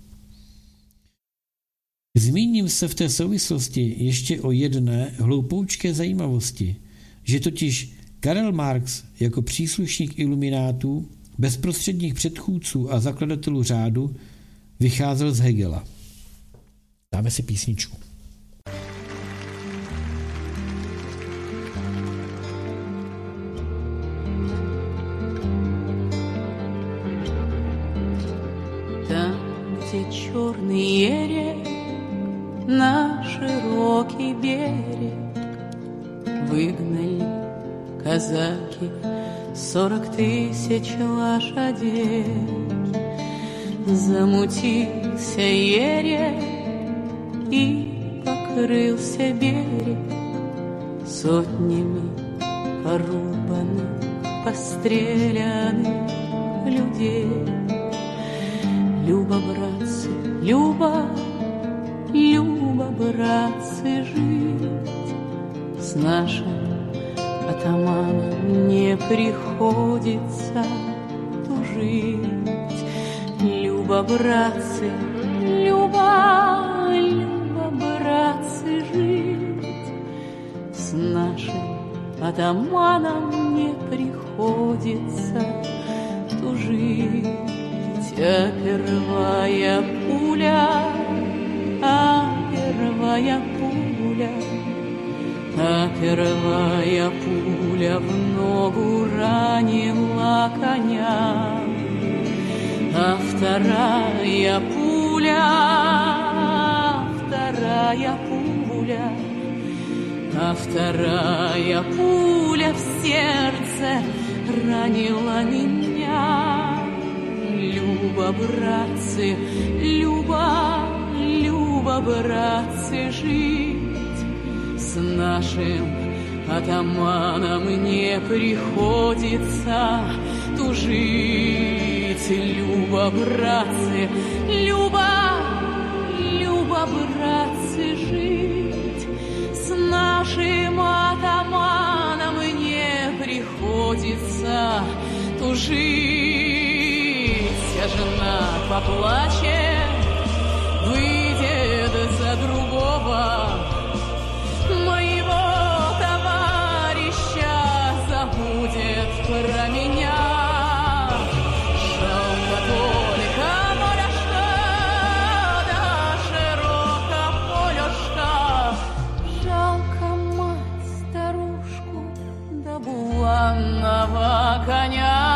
Zmíním se v té souvislosti ještě o jedné hloupoučké zajímavosti, že totiž Karel Marx jako příslušník iluminátů, bezprostředních předchůdců a zakladatelů řádu vycházel z Hegela. Dáme si písničku.
Там, где черный ерек на широкий берег выгнали казаки сорок тысяч лошадей. Замутился ерек и покрылся берег сотнями порубанных, постреляных людей. Люба, братцы, Люба, Люба, братцы, жить с нашим атаманом не приходится тужить. Люба, братцы, Люба, Люба, братцы, жить с нашим атаманом не приходится тужить. А первая пуля, а первая пуля, а первая пуля в ногу ранила коня, а вторая пуля, вторая пуля, а вторая пуля в сердце ранила меня. Люба, братцы, Люба, Люба, братцы, жить с нашим атаманом не приходится тужить. Люба, братцы, Люба, Люба, братцы, жить с нашим атаманом не приходится тужить. А жена поплачет, выйдет за другого, моего товарища забудет про меня. Жалко только полюшка, да широко полюшка. Жалко мать старушку, да буланного коня.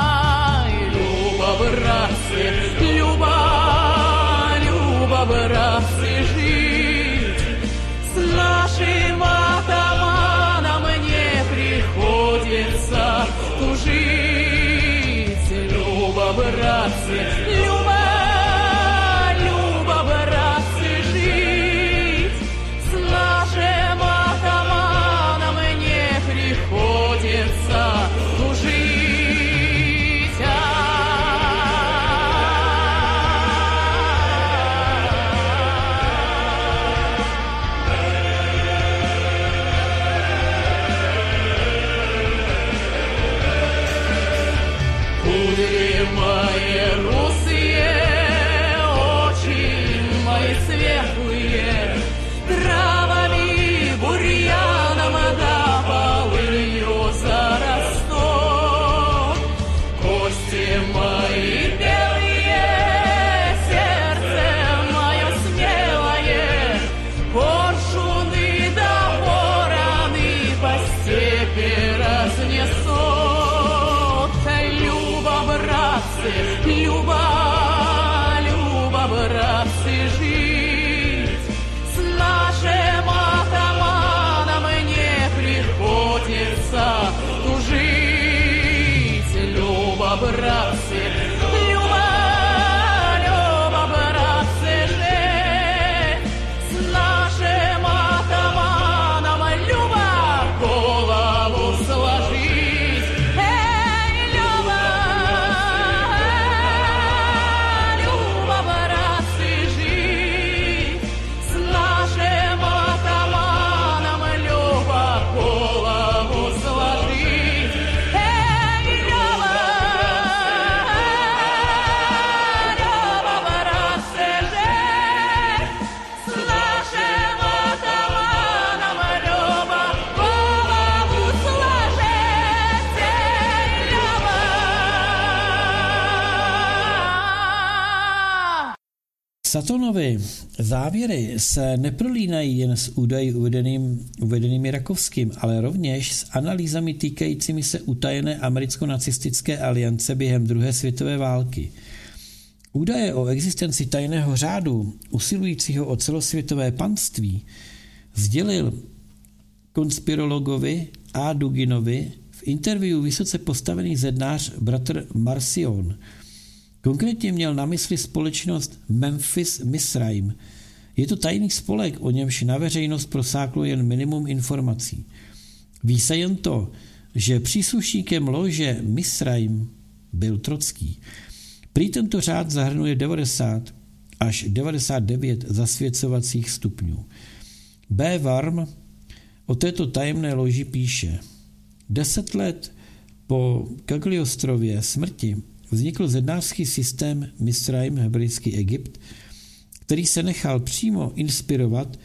Братцы, Люба, Люба, братцы, жить с нашим атаманом не приходится тужить. Люба, братцы, Люба, Люба, братцы, жить с нашим атаманом не приходится тужить. братцы, Люба, Люба, братцы, жить с нашим атаманом не приходится тужить. Люба, братцы, Люба, Люба, братцы, жить с нашим атаманом, Люба, голову сложить. Эй, Люба, Люба, братцы, жить с нашим атаманом, Люба, голову сложить. Эй, Люба, Люба, братцы, жить с нашим атаманом, Люба, голову сложить. Эй, Люба.
Satonovy závěry se neprolínají jen s údaji uvedeným, uvedenými Rakovským, ale rovněž s analýzami týkajícími se utajené americko-nacistické aliance během druhé světové války. Údaje o existenci tajného řádu, usilujícího o celosvětové panství, sdělil konspirologovi A. Duginovi v interview vysoce postavený zednář bratr Marcion. Konkrétně měl na mysli společnost Memphis Misraim. Je to tajný spolek, o němž na veřejnost prosáklo jen minimum informací. Ví se jen to, že příslušníkem lože Misraim byl Trocký. Prý tento řád zahrnuje devadesát až devadesát devět zasvěcovacích stupňů. B. Warm o této tajemné loži píše: Deset let po Cagliostrově smrti vznikl zednářský systém Misraim, hebrejský Egypt, který se nechal přímo inspirovat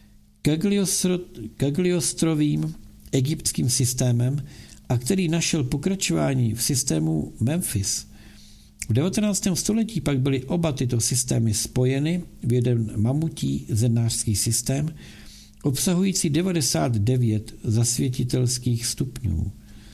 Cagliostrovým egyptským systémem a který našel pokračování v systému Memphis. V devatenáctém století pak byly oba tyto systémy spojeny v jeden mamutí zednářský systém, obsahující devadesát devět zasvětitelských stupňů.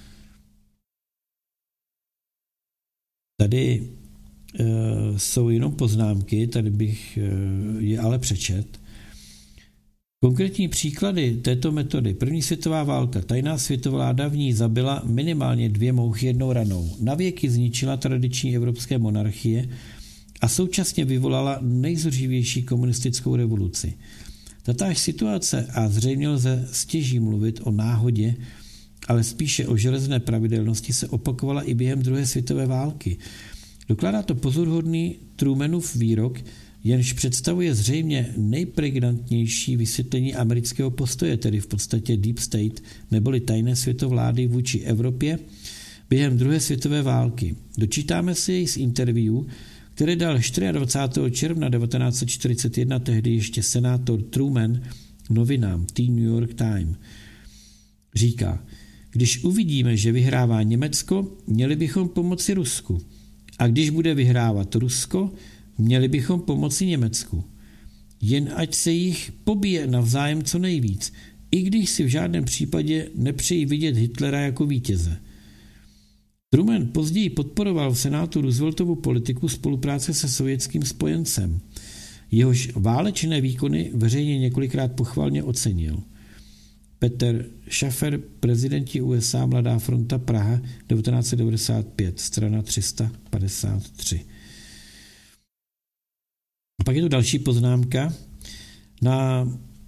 Tady e, jsou jenom poznámky, tady bych e, je ale přečet. Konkrétní příklady této metody. První světová válka. Tajná světovláda v ní zabila minimálně dvě mouchy jednou ranou. Navěky zničila tradiční evropské monarchie a současně vyvolala nejzuřivější komunistickou revoluci. Tatáž situace, a zřejmě lze stěží mluvit o náhodě, ale spíše o železné pravidelnosti, se opakovala i během druhé světové války. Dokládá to pozoruhodný Trumanův výrok, jenž představuje zřejmě nejpregnantnější vysvětlení amerického postoje, tedy v podstatě Deep State, neboli tajné světovlády vůči Evropě během druhé světové války. Dočítáme si jej z interview, které dal dvacátého čtvrtého června devatenáct set čtyřicet jedna tehdy ještě senátor Truman novinám The New York Times. Říká: Když uvidíme, že vyhrává Německo, měli bychom pomoci Rusku. A když bude vyhrávat Rusko, měli bychom pomoci Německu. Jen ať se jich pobije navzájem co nejvíc, i když si v žádném případě nepřejí vidět Hitlera jako vítěze. Truman později podporoval v Senátu Rooseveltovu politiku spolupráce se sovětským spojencem. Jehož válečné výkony veřejně několikrát pochvalně ocenil. Peter Schaffer, prezidenti U S A, Mladá fronta, Praha, devatenáct set devadesát pět, strana tři sta padesát tři. A pak je tu další poznámka. Na,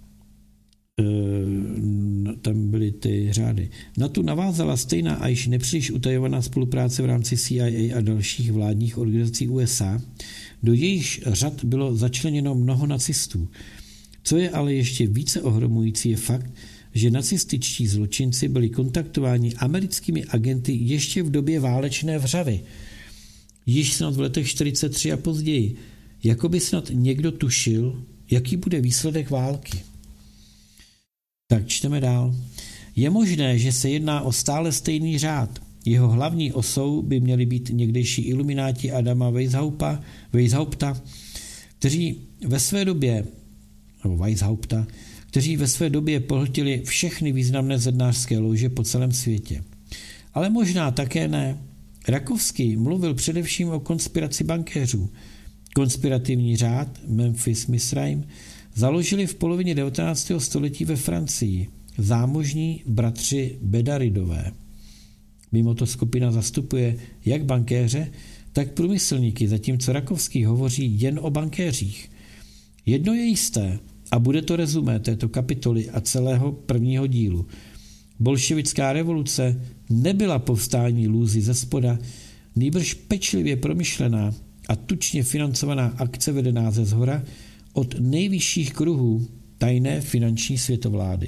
e, tam byly ty řády. Na tu navázala stejná a již nepříliš utajovaná spolupráce v rámci C I A a dalších vládních organizací U S A, do jejíž řad bylo začleněno mnoho nacistů. Co je ale ještě více ohromující, je fakt, že nacističtí zločinci byli kontaktováni americkými agenty ještě v době válečné vřavy. Již snad v letech čtyřicet tři a později. Jakoby snad někdo tušil, jaký bude výsledek války. Tak čteme dál. Je možné, že se jedná o stále stejný řád. Jeho hlavní osou by měli být někdejší ilumináti Adama Weishaupta, Weishaupta kteří ve své době, nebo Weishaupta, kteří ve své době pohltili všechny významné zednářské lože po celém světě. Ale možná také ne. Rakovský mluvil především o konspiraci bankéřů. Konspirativní řád Memphis Misraim založili v polovině devatenáctého století ve Francii zámožní bratři Bedaridové. Mimo to skupina zastupuje jak bankéře, tak průmyslníky, zatímco Rakovský hovoří jen o bankéřích. Jedno je jisté, a bude to rezumé této kapitoly a celého prvního dílu. Bolševická revoluce nebyla povstání lůzy ze spoda, nýbrž pečlivě promyšlená a tučně financovaná akce vedená ze zhora od nejvyšších kruhů tajné finanční světovlády.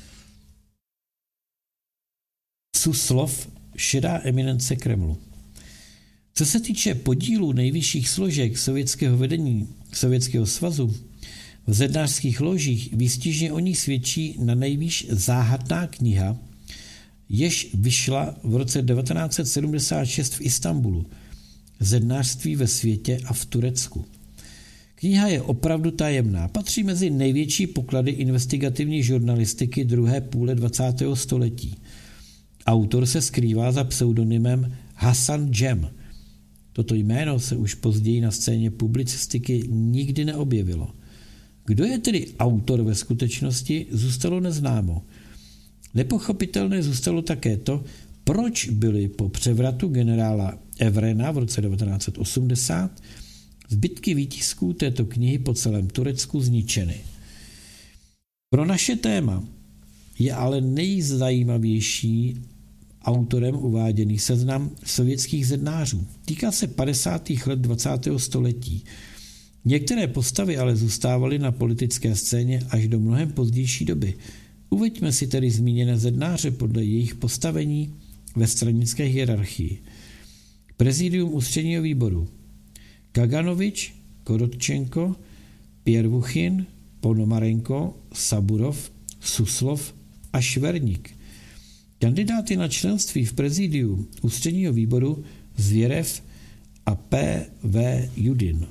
Suslov, šedá eminence Kremlu. Co se týče podílů nejvyšších složek sovětského vedení Sovětského svazu, v zednářských ložích výstižně o ní svědčí na nejvýš záhadná kniha, jež vyšla v roce devatenáct set sedmdesát šest v Istanbulu, Zednářství ve světě a v Turecku. Kniha je opravdu tajemná, patří mezi největší poklady investigativní žurnalistiky druhé půle dvacátého století. Autor se skrývá za pseudonymem Hasan Cem. Toto jméno se už později na scéně publicistiky nikdy neobjevilo. Kdo je tedy autor ve skutečnosti, zůstalo neznámo. Nepochopitelné zůstalo také to, proč byly po převratu generála Evrena v roce devatenáct set osmdesát zbytky výtisků této knihy po celém Turecku zničeny. Pro naše téma je ale nejzajímavější autorem uváděný seznam sovětských zednářů. Týká se padesátých let dvacátého století. Některé postavy ale zůstávaly na politické scéně až do mnohem pozdější doby. Uveďme si tedy zmíněné zednáře podle jejich postavení ve stranické hierarchii. Prezidium ústředního výboru. Kaganovič, Korotčenko, Pěrvuchin, Ponomarenko, Saburov, Suslov a Šverník. Kandidáty na členství v prezidiu ústředního výboru Zvěrev a P V Judin.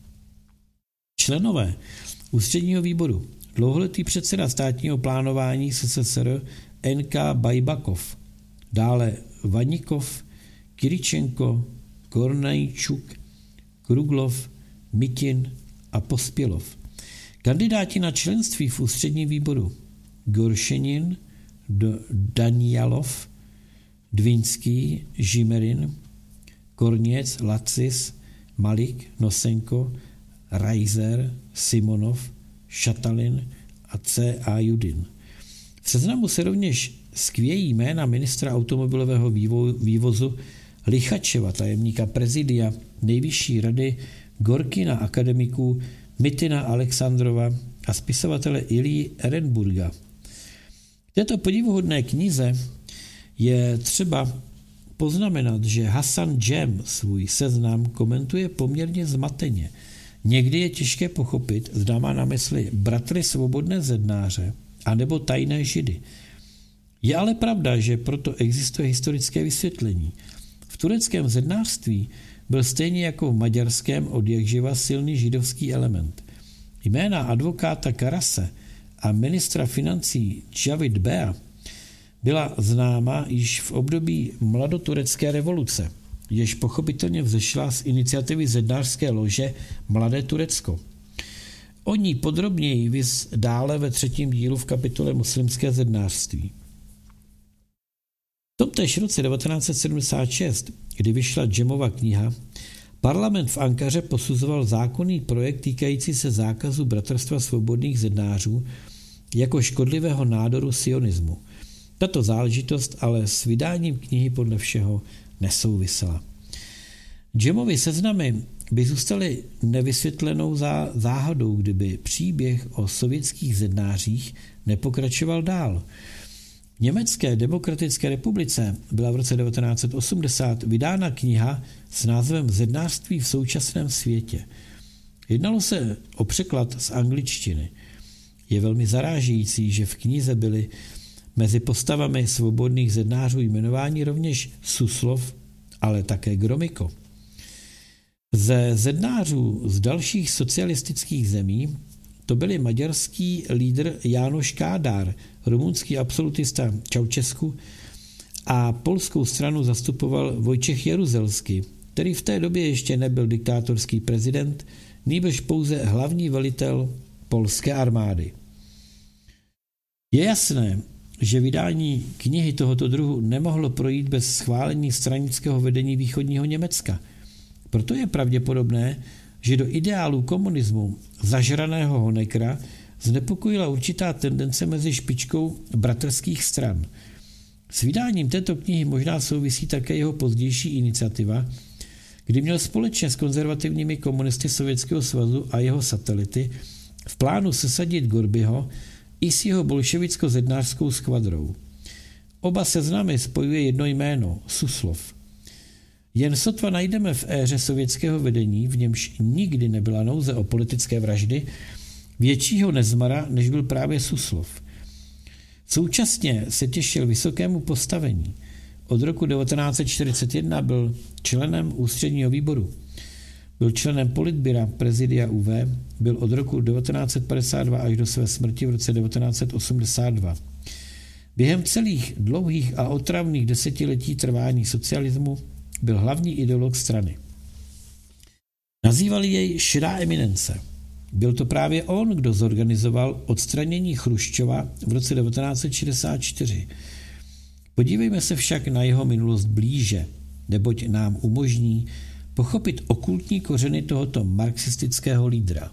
Členové ústředního výboru dlouholetý předseda státního plánování S S S R N K Bajbakov, dále Vanikov, Kiričenko, Kornejčuk, Kruglov, Mitin a Pospělov. Kandidáti na členství v ústředním výboru Goršenin, Danialov, Dvinský, Žimerin, Korněc, Lacis, Malik, Nosenko, Reiser, Simonov, Šatalin a C A Judin. V seznamu se rovněž skvějí jména ministra automobilového vývozu Lichačeva, tajemníka prezidia Nejvyšší rady, Gorkina akademiků, Mitina Alexandrova a spisovatele Ilji Ehrenburga. V této podivuhodné knize je třeba poznamenat, že Hasan Cem svůj seznam komentuje poměrně zmateně. Někdy je těžké pochopit, zda má na mysli bratry svobodné zednáře anebo tajné židy. Je ale pravda, že proto existuje historické vysvětlení. V tureckém zednářství byl stejně jako v maďarském odjakživa silný židovský element. Jména advokáta Karase a ministra financí Javid Bea byla známa již v období mladoturecké revoluce, jež pochopitelně vzešla z iniciativy zednářské lože Mladé Turecko. O ní podrobněji viz dále ve třetím dílu v kapitole Muslimské zednářství. V tomtéž roce devatenáct set sedmdesát šest, kdy vyšla Cemova kniha, parlament v Ankaře posuzoval zákonný projekt týkající se zákazu bratrstva svobodných zednářů jako škodlivého nádoru sionismu. Tato záležitost ale s vydáním knihy podle všeho nesouvisela. Cemovy seznamy by zůstaly nevysvětlenou záhadou, kdyby příběh o sovětských zednářích nepokračoval dál. V Německé demokratické republice byla v roce devatenáct set osmdesát vydána kniha s názvem Zednářství v současném světě. Jednalo se o překlad z angličtiny. Je velmi zarážející, že v knize byly mezi postavami svobodných zednářů jmenováni rovněž Suslov, ale také Gromyko. Ze zednářů z dalších socialistických zemí to byli maďarský lídr Jánoš Kádár, rumunský absolutista Ceausescu a polskou stranu zastupoval Vojtěch Jaruzelský, který v té době ještě nebyl diktátorský prezident, nýbrž pouze hlavní velitel polské armády. Je jasné, že vydání knihy tohoto druhu nemohlo projít bez schválení stranického vedení východního Německa. Proto je pravděpodobné, že do ideálů komunismu zažraného Honeckera znepokojila určitá tendence mezi špičkou bratrských stran. S vydáním této knihy možná souvisí také jeho pozdější iniciativa, kdy měl společně s konzervativními komunisty Sovětského svazu a jeho satelity v plánu sesadit Gorbyho i s jeho bolševicko-zednářskou skvadrou. Oba seznamy spojuje jedno jméno – Suslov. Jen sotva najdeme v éře sovětského vedení, v němž nikdy nebyla nouze o politické vraždy, většího nezmara, než byl právě Suslov. Současně se těšil vysokému postavení. Od roku devatenáct set čtyřicet jedna byl členem ústředního výboru. Byl členem politbyra prezidia U V, byl od roku devatenáct set padesát dva až do své smrti v roce devatenáct set osmdesát dva. Během celých dlouhých a otravných desetiletí trvání socialismu byl hlavní ideolog strany. Nazývali jej širá eminence. Byl to právě on, kdo zorganizoval odstranění Chruščova v roce devatenáct set šedesát čtyři. Podívejme se však na jeho minulost blíže, neboť nám umožní pochopit okultní kořeny tohoto marxistického lídra.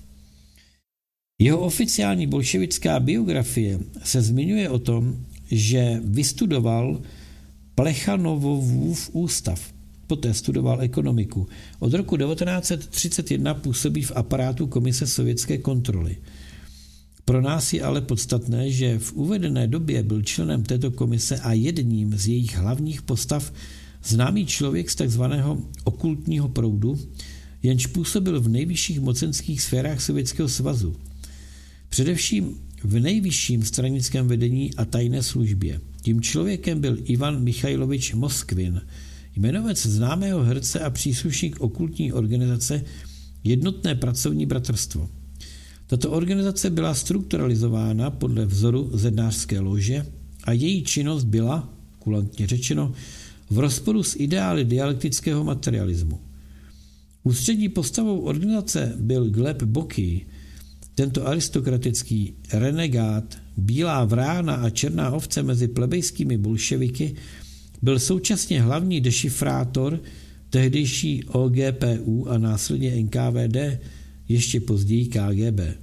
Jeho oficiální bolševická biografie se zmiňuje o tom, že vystudoval Plechanovův ústav, poté studoval ekonomiku. Od roku devatenáct set třicet jedna působí v aparátu Komise sovětské kontroly. Pro nás je ale podstatné, že v uvedené době byl členem této komise a jedním z jejich hlavních postav známý člověk z takzvaného okultního proudu, jenž působil v nejvyšších mocenských sférách Sovětského svazu. Především v nejvyšším stranickém vedení a tajné službě. Tím člověkem byl Ivan Michajlovič Moskvin, jmenovec známého herce a příslušník okultní organizace Jednotné pracovní bratrstvo. Tato organizace byla strukturalizována podle vzoru zednářské lože a její činnost byla, kulantně řečeno, v rozporu s ideály dialektického materialismu. Ústřední postavou organizace byl Gleb Bokij. Tento aristokratický renegát, bílá vrána a černá ovce mezi plebejskými bolševiky byl současně hlavní dešifrátor tehdejší O G P U a následně N K V D, ještě později K G B.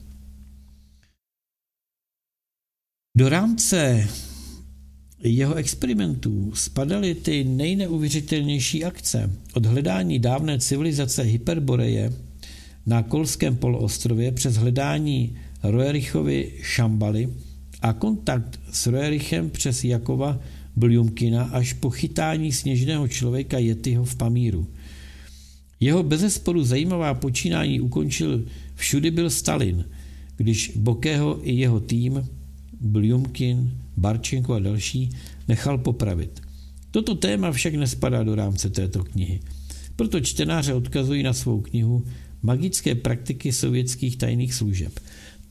Do rámce jeho experimentů spadaly ty nejneuvěřitelnější akce, od hledání dávné civilizace Hyperboreje na Kolském poloostrově přes hledání Roerichovy Šambaly a kontakt s Roerichem přes Jakova Bljumkina až po chytání sněžného člověka Yetiho v Pamíru. Jeho bezesporu zajímavá počínání ukončil všudy byl Stalin, když Bokého i jeho tým, Bljumkin, Barčenko a další, nechal popravit. Toto téma však nespadá do rámce této knihy. Proto čtenáře odkazují na svou knihu Magické praktiky sovětských tajných služeb.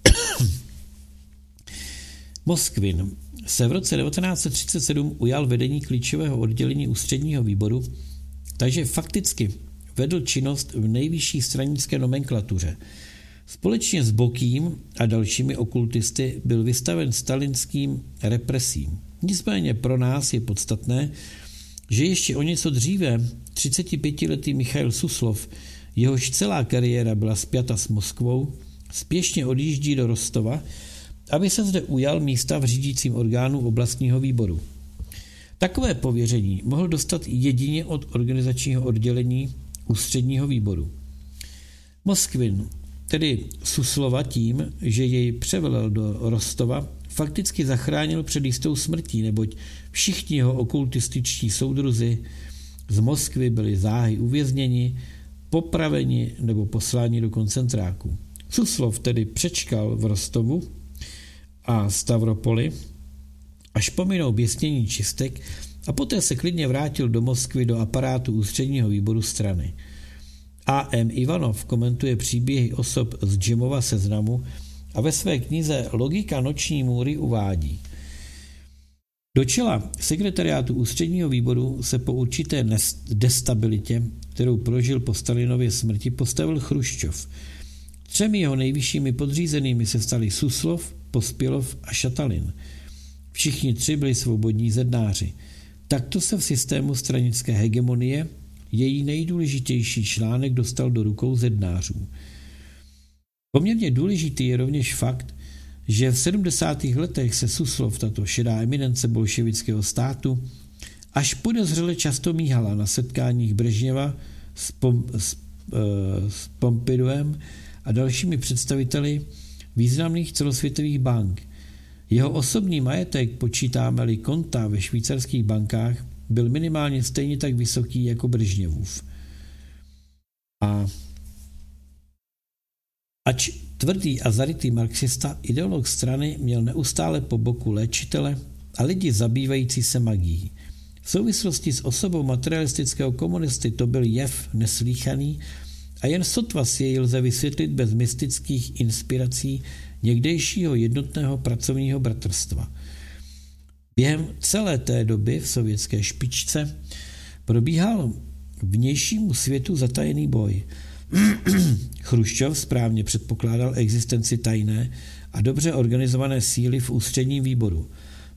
Moskvin se v roce devatenáct set třicet sedm ujal vedení klíčového oddělení ústředního výboru, takže fakticky vedl činnost v nejvyšší stranické nomenklatuře. Společně s Bokým a dalšími okultisty byl vystaven stalinským represím. Nicméně pro nás je podstatné, že ještě o něco dříve třicetipětiletý Michail Suslov, jehož celá kariéra byla spjata s Moskvou, spěšně odjíždí do Rostova, aby se zde ujal místa v řídícím orgánu oblastního výboru. Takové pověření mohl dostat jedině od organizačního oddělení ústředního výboru. Moskvin, tedy Suslova tím, že jej převelel do Rostova, fakticky zachránil před jistou smrtí, neboť všichni jeho okultističtí soudruzi z Moskvy byli záhy uvězněni, popraveni nebo posláni do koncentráku. Suslov tedy přečkal v Rostovu a Stavropoli, až pominou běsnění čistek, a poté se klidně vrátil do Moskvy do aparátu ústředního výboru strany. A M. Ivanov komentuje příběhy osob z Jimova seznamu a ve své knize Logika noční můry uvádí: Do čela sekretariátu ústředního výboru se po určité destabilitě, kterou prožil po Stalinově smrti, postavil Chruščov. Třemi jeho nejvyššími podřízenými se stali Suslov, Pospělov a Šatalin. Všichni tři byli svobodní zednáři. Takto se v systému stranické hegemonie její nejdůležitější článek dostal do rukou zednářů. Poměrně důležitý je rovněž fakt, že v sedmdesátých letech se Suslov, tato šedá eminence bolševického státu, až podezřele často míhala na setkáních Brežněva s, Pom, s, e, s Pompidouem a dalšími představiteli významných celosvětových bank. Jeho osobní majetek, počítáme-li konta ve švýcarských bankách, byl minimálně stejně tak vysoký jako Brežněvův. A ač tvrdý a zarytý marxista, ideolog strany měl neustále po boku léčitele a lidi zabývající se magií. V souvislosti s osobou materialistického komunisty to byl jev neslýchaný a jen sotva si jej lze vysvětlit bez mystických inspirací někdejšího jednotného pracovního bratrstva. Během celé té doby v sovětské špičce probíhal vnějšímu světu zatajený boj. Chruščov správně předpokládal existenci tajné a dobře organizované síly v ústředním výboru.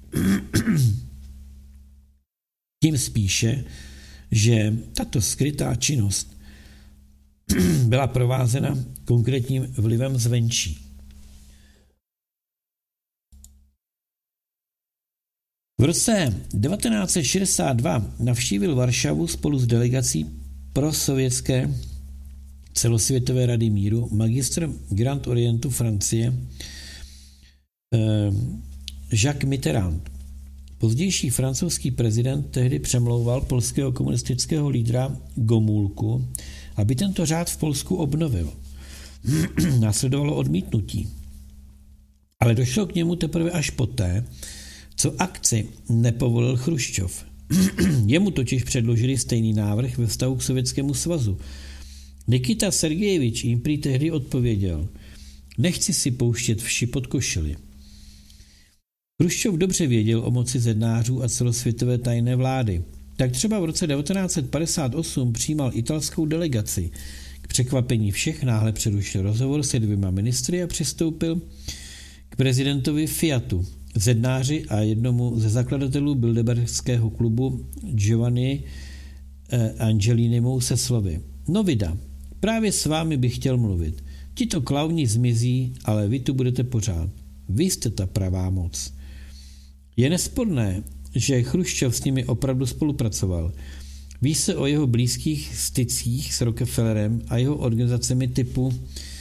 Tím spíše, že tato skrytá činnost byla provázena konkrétním vlivem zvenčí. V roce devatenáct set šedesát dva navštívil Varšavu spolu s delegací prosovětské celosvětové rady míru magistr Grand Orientu Francie Jacques Mitterrand. Pozdější francouzský prezident tehdy přemlouval polského komunistického lídra Gomulku, aby tento řád v Polsku obnovil. Následovalo odmítnutí. Ale došlo k němu teprve až poté, co akci nepovolil Chruščov. Jemu totiž předložili stejný návrh ve vztahu k Sovětskému svazu. Nikita Sergejevič jim prý tehdy odpověděl: nechci si pouštět vši pod košili. Chruščov dobře věděl o moci zednářů a celosvětové tajné vlády. Tak třeba v roce devatenáct set padesát osm přijímal italskou delegaci. K překvapení všech náhle přerušil rozhovor se dvěma ministry a přistoupil k prezidentovi Fiatu, zednáři a jednomu ze zakladatelů bilderbergského klubu Giovanni eh, Angelinimu se slovy: no vida, právě s vámi bych chtěl mluvit. Tito klauni zmizí, ale vy tu budete pořád. Vy jste ta pravá moc. Je nesporné, že Chruščov s nimi opravdu spolupracoval. Ví se o jeho blízkých stycích s Rockefellerem a jeho organizacemi typu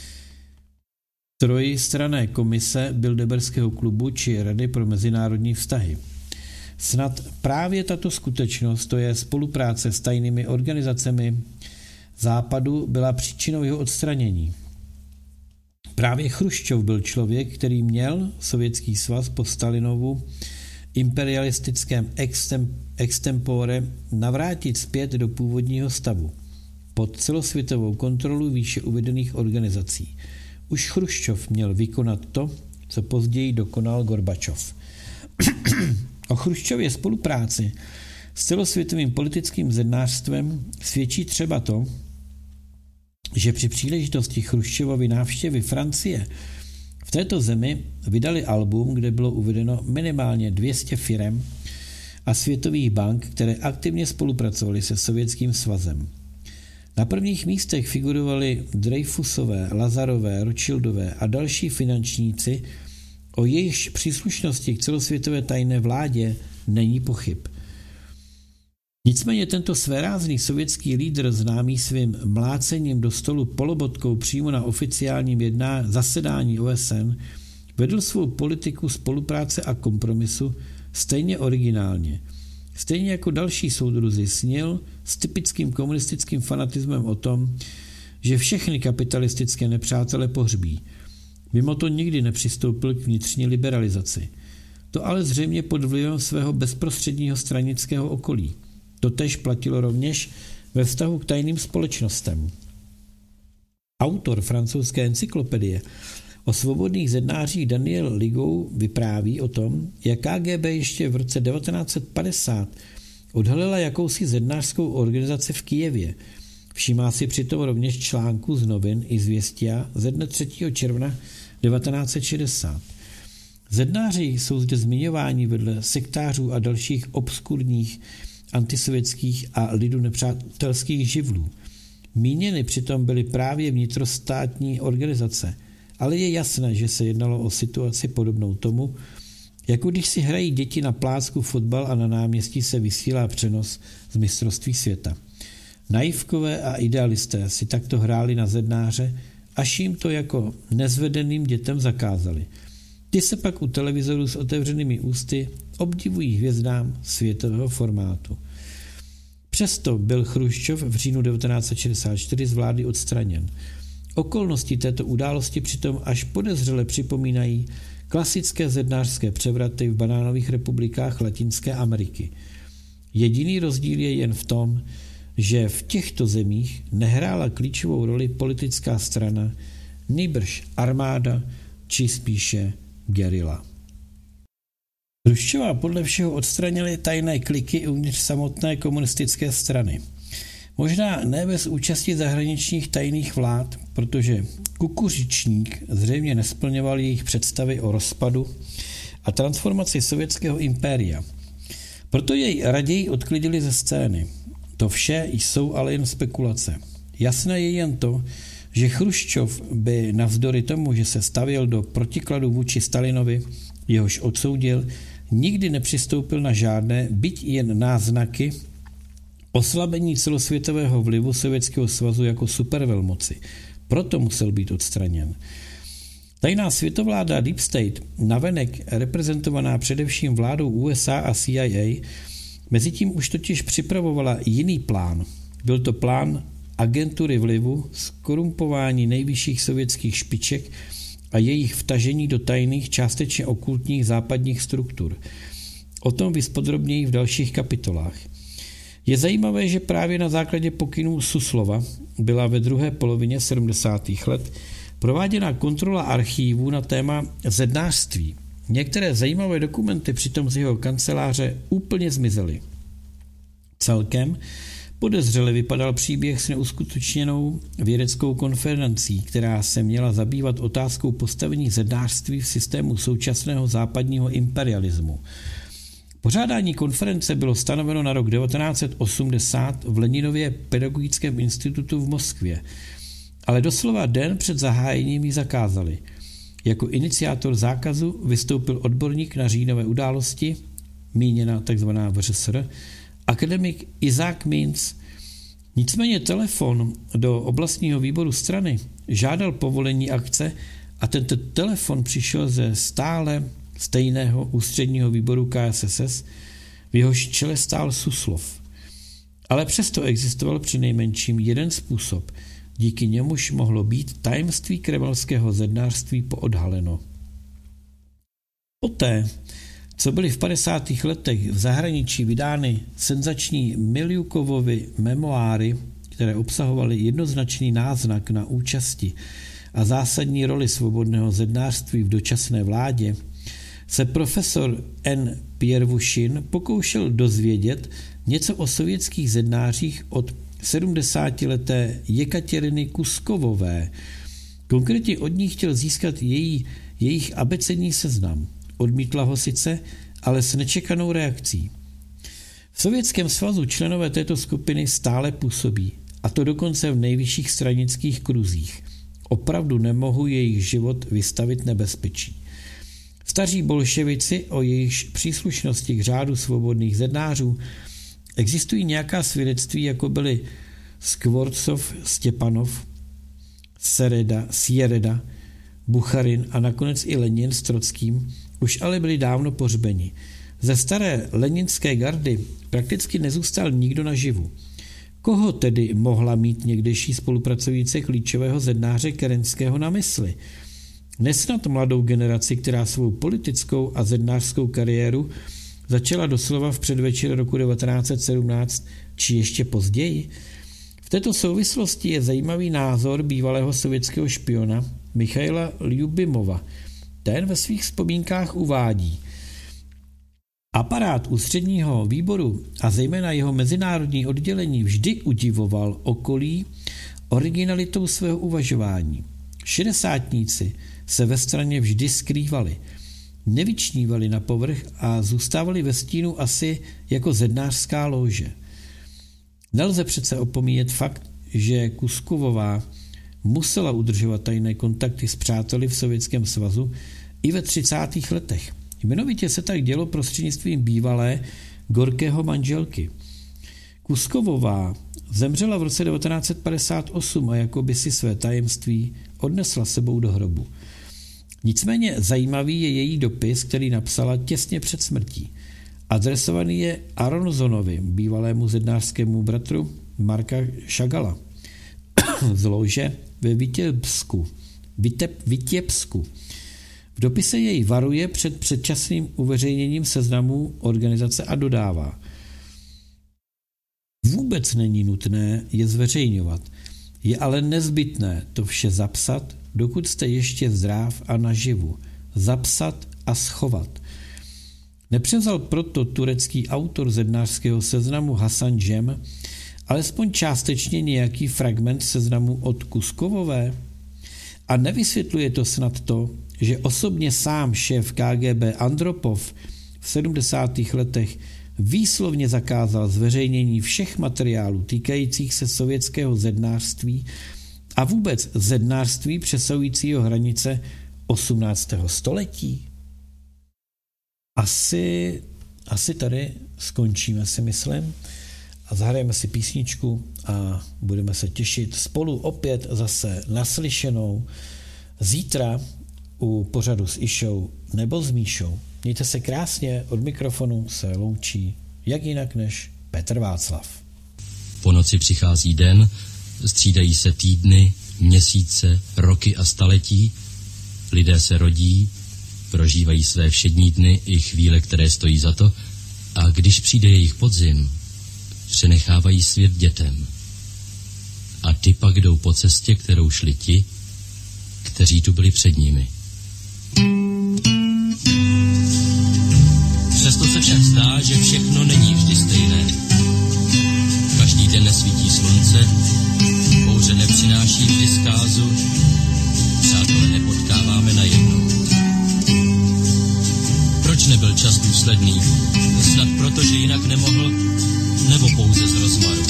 trojstranné komise Bilderbergského klubu či Rady pro mezinárodní vztahy. Snad právě tato skutečnost, to je spolupráce s tajnými organizacemi Západu, byla příčinou jeho odstranění. Právě Chruščov byl člověk, který měl Sovětský svaz po Stalinovu imperialistickém extem, extempore navrátit zpět do původního stavu, pod celosvětovou kontrolu výše uvedených organizací. Už Chruščov měl vykonat to, co později dokonal Gorbačov. O Chruščově spolupráci s celosvětovým politickým zednářstvem svědčí třeba to, že při příležitosti Chruščovovy návštěvy Francie v této zemi vydali album, kde bylo uvedeno minimálně dvě stě firem a světových bank, které aktivně spolupracovaly se Sovětským svazem. Na prvních místech figurovali Dreyfusové, Lazarové, Rothschildové a další finančníci, o jejichž příslušnosti k celosvětové tajné vládě není pochyb. Nicméně tento svérázný sovětský lídr, známý svým mlácením do stolu polobotkou přímo na oficiálním jedná zasedání O S N, vedl svou politiku spolupráce a kompromisu stejně originálně. Stejně jako další soudruzi snil s typickým komunistickým fanatismem o tom, že všechny kapitalistické nepřátele pohřbí. Mimo to nikdy nepřistoupil k vnitřní liberalizaci. To ale zřejmě pod vlivem svého bezprostředního stranického okolí. Totéž platilo rovněž ve vztahu k tajným společnostem. Autor francouzské encyklopedie O svobodných zednářích Daniel Ligou vypráví o tom, jak K G B ještě v roce devatenáct set padesát odhalila jakousi zednářskou organizaci v Kyjevě. Všímá si přitom rovněž článku z novin Izvěstia ze dne třetího června devatenáct set šedesát. Zednáři jsou zde zmiňováni vedle sektářů a dalších obskurních antisovětských a lidu nepřátelských živlů. Míněny přitom byly právě vnitrostátní organizace, ale je jasné, že se jednalo o situaci podobnou tomu, jako když si hrají děti na plácku fotbal a na náměstí se vysílá přenos z mistrovství světa. Naivkové a idealisté si takto hráli na zednáře, až jim to jako nezvedeným dětem zakázali. Ty se pak u televizoru s otevřenými ústy obdivují hvězdám světového formátu. Přesto byl Chruščov v říjnu devatenáct set šedesát čtyři z vlády odstraněn. Okolnosti této události přitom až podezřele připomínají klasické zednářské převraty v banánových republikách Latinské Ameriky. Jediný rozdíl je jen v tom, že v těchto zemích nehrála klíčovou roli politická strana, nýbrž armáda, či spíše gerila. Chruščova podle všeho odstranili tajné kliky uvnitř samotné komunistické strany. Možná ne bez účasti zahraničních tajných vlád, protože Kukuřičník zřejmě nesplňoval jejich představy o rozpadu a transformaci sovětského impéria. Proto jej raději odklidili ze scény. To vše jsou ale jen spekulace. Jasné je jen to, že Chruščov by navzdory tomu, že se stavěl do protikladu vůči Stalinovi, jehož odsoudil, nikdy nepřistoupil na žádné, byť jen náznaky oslabení celosvětového vlivu Sovětského svazu jako supervelmoci. Proto musel být odstraněn. Tajná světovláda Deep State, navenek reprezentovaná především vládou U S A a C I A, mezitím už totiž připravovala jiný plán. Byl to plán agentury vlivu, skorumpování nejvyšších sovětských špiček a jejich vtažení do tajných, částečně okultních západních struktur. O tom víc podrobněji v dalších kapitolách. Je zajímavé, že právě na základě pokynů Suslova byla ve druhé polovině sedmdesátých let prováděna kontrola archívů na téma zednářství. Některé zajímavé dokumenty přitom z jeho kanceláře úplně zmizely. Celkem podezřele vypadal příběh s neuskutečněnou vědeckou konferencí, která se měla zabývat otázkou postavení zednářství v systému současného západního imperialismu. Pořádání konference bylo stanoveno na rok devatenáct set osmdesát v Leninově pedagogickém institutu v Moskvě, ale doslova den před zahájením ji zakázali. Jako iniciátor zákazu vystoupil odborník na říjnové události, míněna tzv. V Ř S R, akademik Isaac Mintz. Nicméně telefon do oblastního výboru strany žádal povolení akce a tento telefon přišel ze stále stejného ústředního výboru K S S S, v jehož čele stál Suslov. Ale přesto existoval přinejmenším jeden způsob, díky němuž mohlo být tajemství kremelského zednářství poodhaleno. Poté, co byly v padesátých letech v zahraničí vydány senzační Miljukovovy memoáry, které obsahovaly jednoznačný náznak na účasti a zásadní roli svobodného zednářství v dočasné vládě, se profesor N. Pěrvušin pokoušel dozvědět něco o sovětských zednářích od sedmdesátileté Jekatěriny Kuskovové. Konkrétně od ní chtěl získat její, jejich abecední seznam. Odmítla ho sice, ale s nečekanou reakcí. V Sovětském svazu členové této skupiny stále působí, a to dokonce v nejvyšších stranických kruzích. Opravdu nemohu jejich život vystavit nebezpečí. Staří bolševici, o jejichž příslušnosti k řádu svobodných zednářů existují nějaká svědectví, jako byli Skvorcov, Stěpanov, Sereda, Siereda, Bucharin a nakonec i Lenin s Trockým, už ale byli dávno pohřbeni. Ze staré leninské gardy prakticky nezůstal nikdo naživu. Koho tedy mohla mít někdejší spolupracující klíčového zednáře Kerenského na mysli? Nesnad mladou generaci, která svou politickou a zednářskou kariéru začala doslova v předvečer roku devatenáct set sedmnáct či ještě později? V této souvislosti je zajímavý názor bývalého sovětského špiona Michaila Ljubimova. Ten ve svých vzpomínkách uvádí: aparát ústředního výboru a zejména jeho mezinárodní oddělení vždy udivoval okolí originalitou svého uvažování. Šedesátníci se ve straně vždy skrývali, nevyčnívali na povrch a zůstávali ve stínu asi jako zednářská lóže. Nelze přece opomíjet fakt, že Kuskovová musela udržovat tajné kontakty s přáteli v Sovětském svazu i ve třicátých letech. Jmenovitě se tak dělo prostřednictvím bývalé Gorkého manželky. Kuskovová zemřela v roce devatenáct set padesát osm a jakoby si své tajemství odnesla sebou do hrobu. Nicméně zajímavý je její dopis, který napsala těsně před smrtí. Adresovaný je Aronzonovi, bývalému zednářskému bratru Marka Šagala, z lože ve Vitěbsku. Viteb, Vitěbsku. V dopise jej varuje před předčasným uveřejněním seznamů organizace a dodává: vůbec není nutné je zveřejňovat, je ale nezbytné to vše zapsat, dokud jste ještě zdrav a naživu, zapsat a schovat. Nepřevzal proto turecký autor zednářského seznamu Hasan Cem alespoň částečně nějaký fragment seznamu od Kuskovové? A nevysvětluje to snad to, že osobně sám šéf K G B Andropov v sedmdesátých letech výslovně zakázal zveřejnění všech materiálů týkajících se sovětského zednářství a vůbec zednářství přesahujícího hranice osmnáctého století? Asi, asi tady skončíme, si myslím, a zahrajeme si písničku a budeme se těšit spolu opět zase naslyšenou zítra u pořadu s Išou nebo s Míšou. Mějte se krásně, od mikrofonu se loučí jak jinak než Petr Václav.
Po noci přichází den, střídají se týdny, měsíce, roky a staletí, lidé se rodí, prožívají své všední dny i chvíle, které stojí za to, a když přijde jejich podzim, přenechávají svět dětem. A ty pak jdou po cestě, kterou šli ti, kteří tu byli před nimi. Přesto se však zdá, že všechno není vždy stejné. Každý den nesvítí slunce, bouře nepřináší vždy zkázu, přátelé nepotkáváme najednou. Proč nebyl čas důsledný? Snad proto, že jinak nemohl, nebo pouze z rozmaru.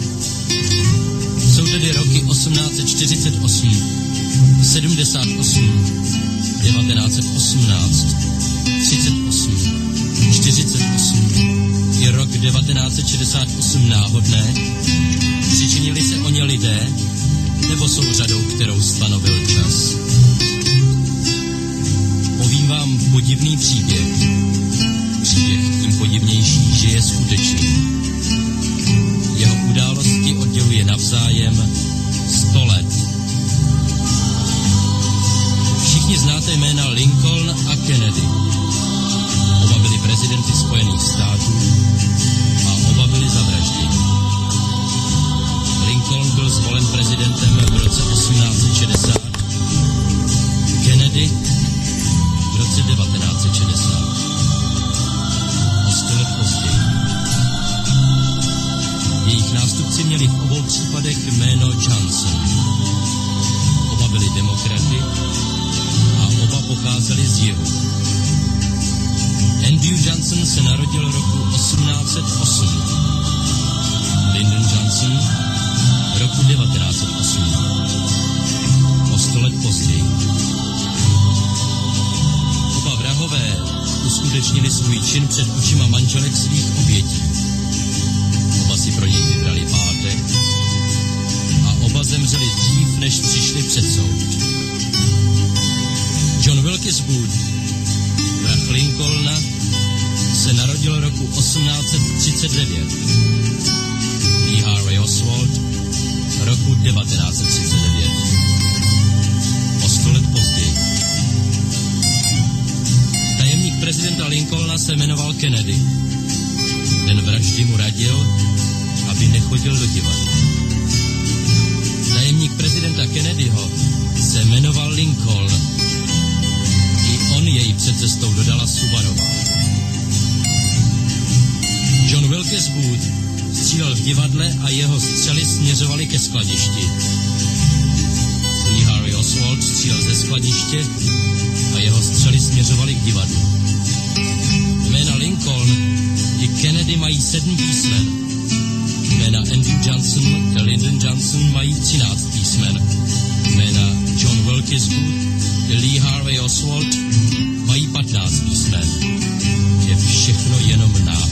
Jsou tedy roky osmnáct set čtyřicet osm, sedmdesát osm, devatenáct set osmnáct, třicet osm, čtyřicet osm i rok devatenáct set šedesát osm náhodné? Přičinili se o ně lidé, nebo jsou řadou, kterou stanovil čas? Povím vám podivný příběh. Příběh tím podivnější, že je skutečný. Jeho události odděluje navzájem sto let. Všichni znáte jména Lincoln a Kennedy. Oba byli prezidenty Spojených států a oba byli zavražděni. Lincoln byl zvolen prezidentem v roce osmnáct set šedesát, Kennedy v roce devatenáct set šedesát. O sto let později. Jejich nástupci měli v obou případech jméno Johnson. Oba byli demokraty a oba pocházeli z jihu. Andrew Johnson se narodil roku osmnáct set osm. Lyndon Johnson roku devatenáct set osm. O sto let později. Oba vrahové uskutečnili svůj čin před očima manželek svých obětí. Oba si pro něj vybrali pátek a oba zemřeli dřív, než přišli před soud. John Wilkes Booth, vrah Lincolna, se narodil roku osmnáct set třicet devět. Lee Harvey Oswald roku devatenáct set třicet devět. O sto let později. Tajemník prezidenta Lincolna se jmenoval Kennedy. Den vraždy mu radil, aby nechodil do divadla. Tajemník prezidenta Kennedyho se jmenoval Lincoln. Lincoln. I on jej před cestou dodala Subarová. John Wilkes Booth střílel v divadle a jeho střely směřovaly ke skladišti. Lee Harvey Oswald střílel ze skladiště a jeho střely směřovaly k divadlu. Jména Lincoln i Kennedy mají sedm písmen. Jména Andrew Johnson a Lyndon Johnson mají třináct písmen. Jména John Wilkes Booth i Lee Harvey Oswald mají patnáct písmen. Je všechno jenom náhoda.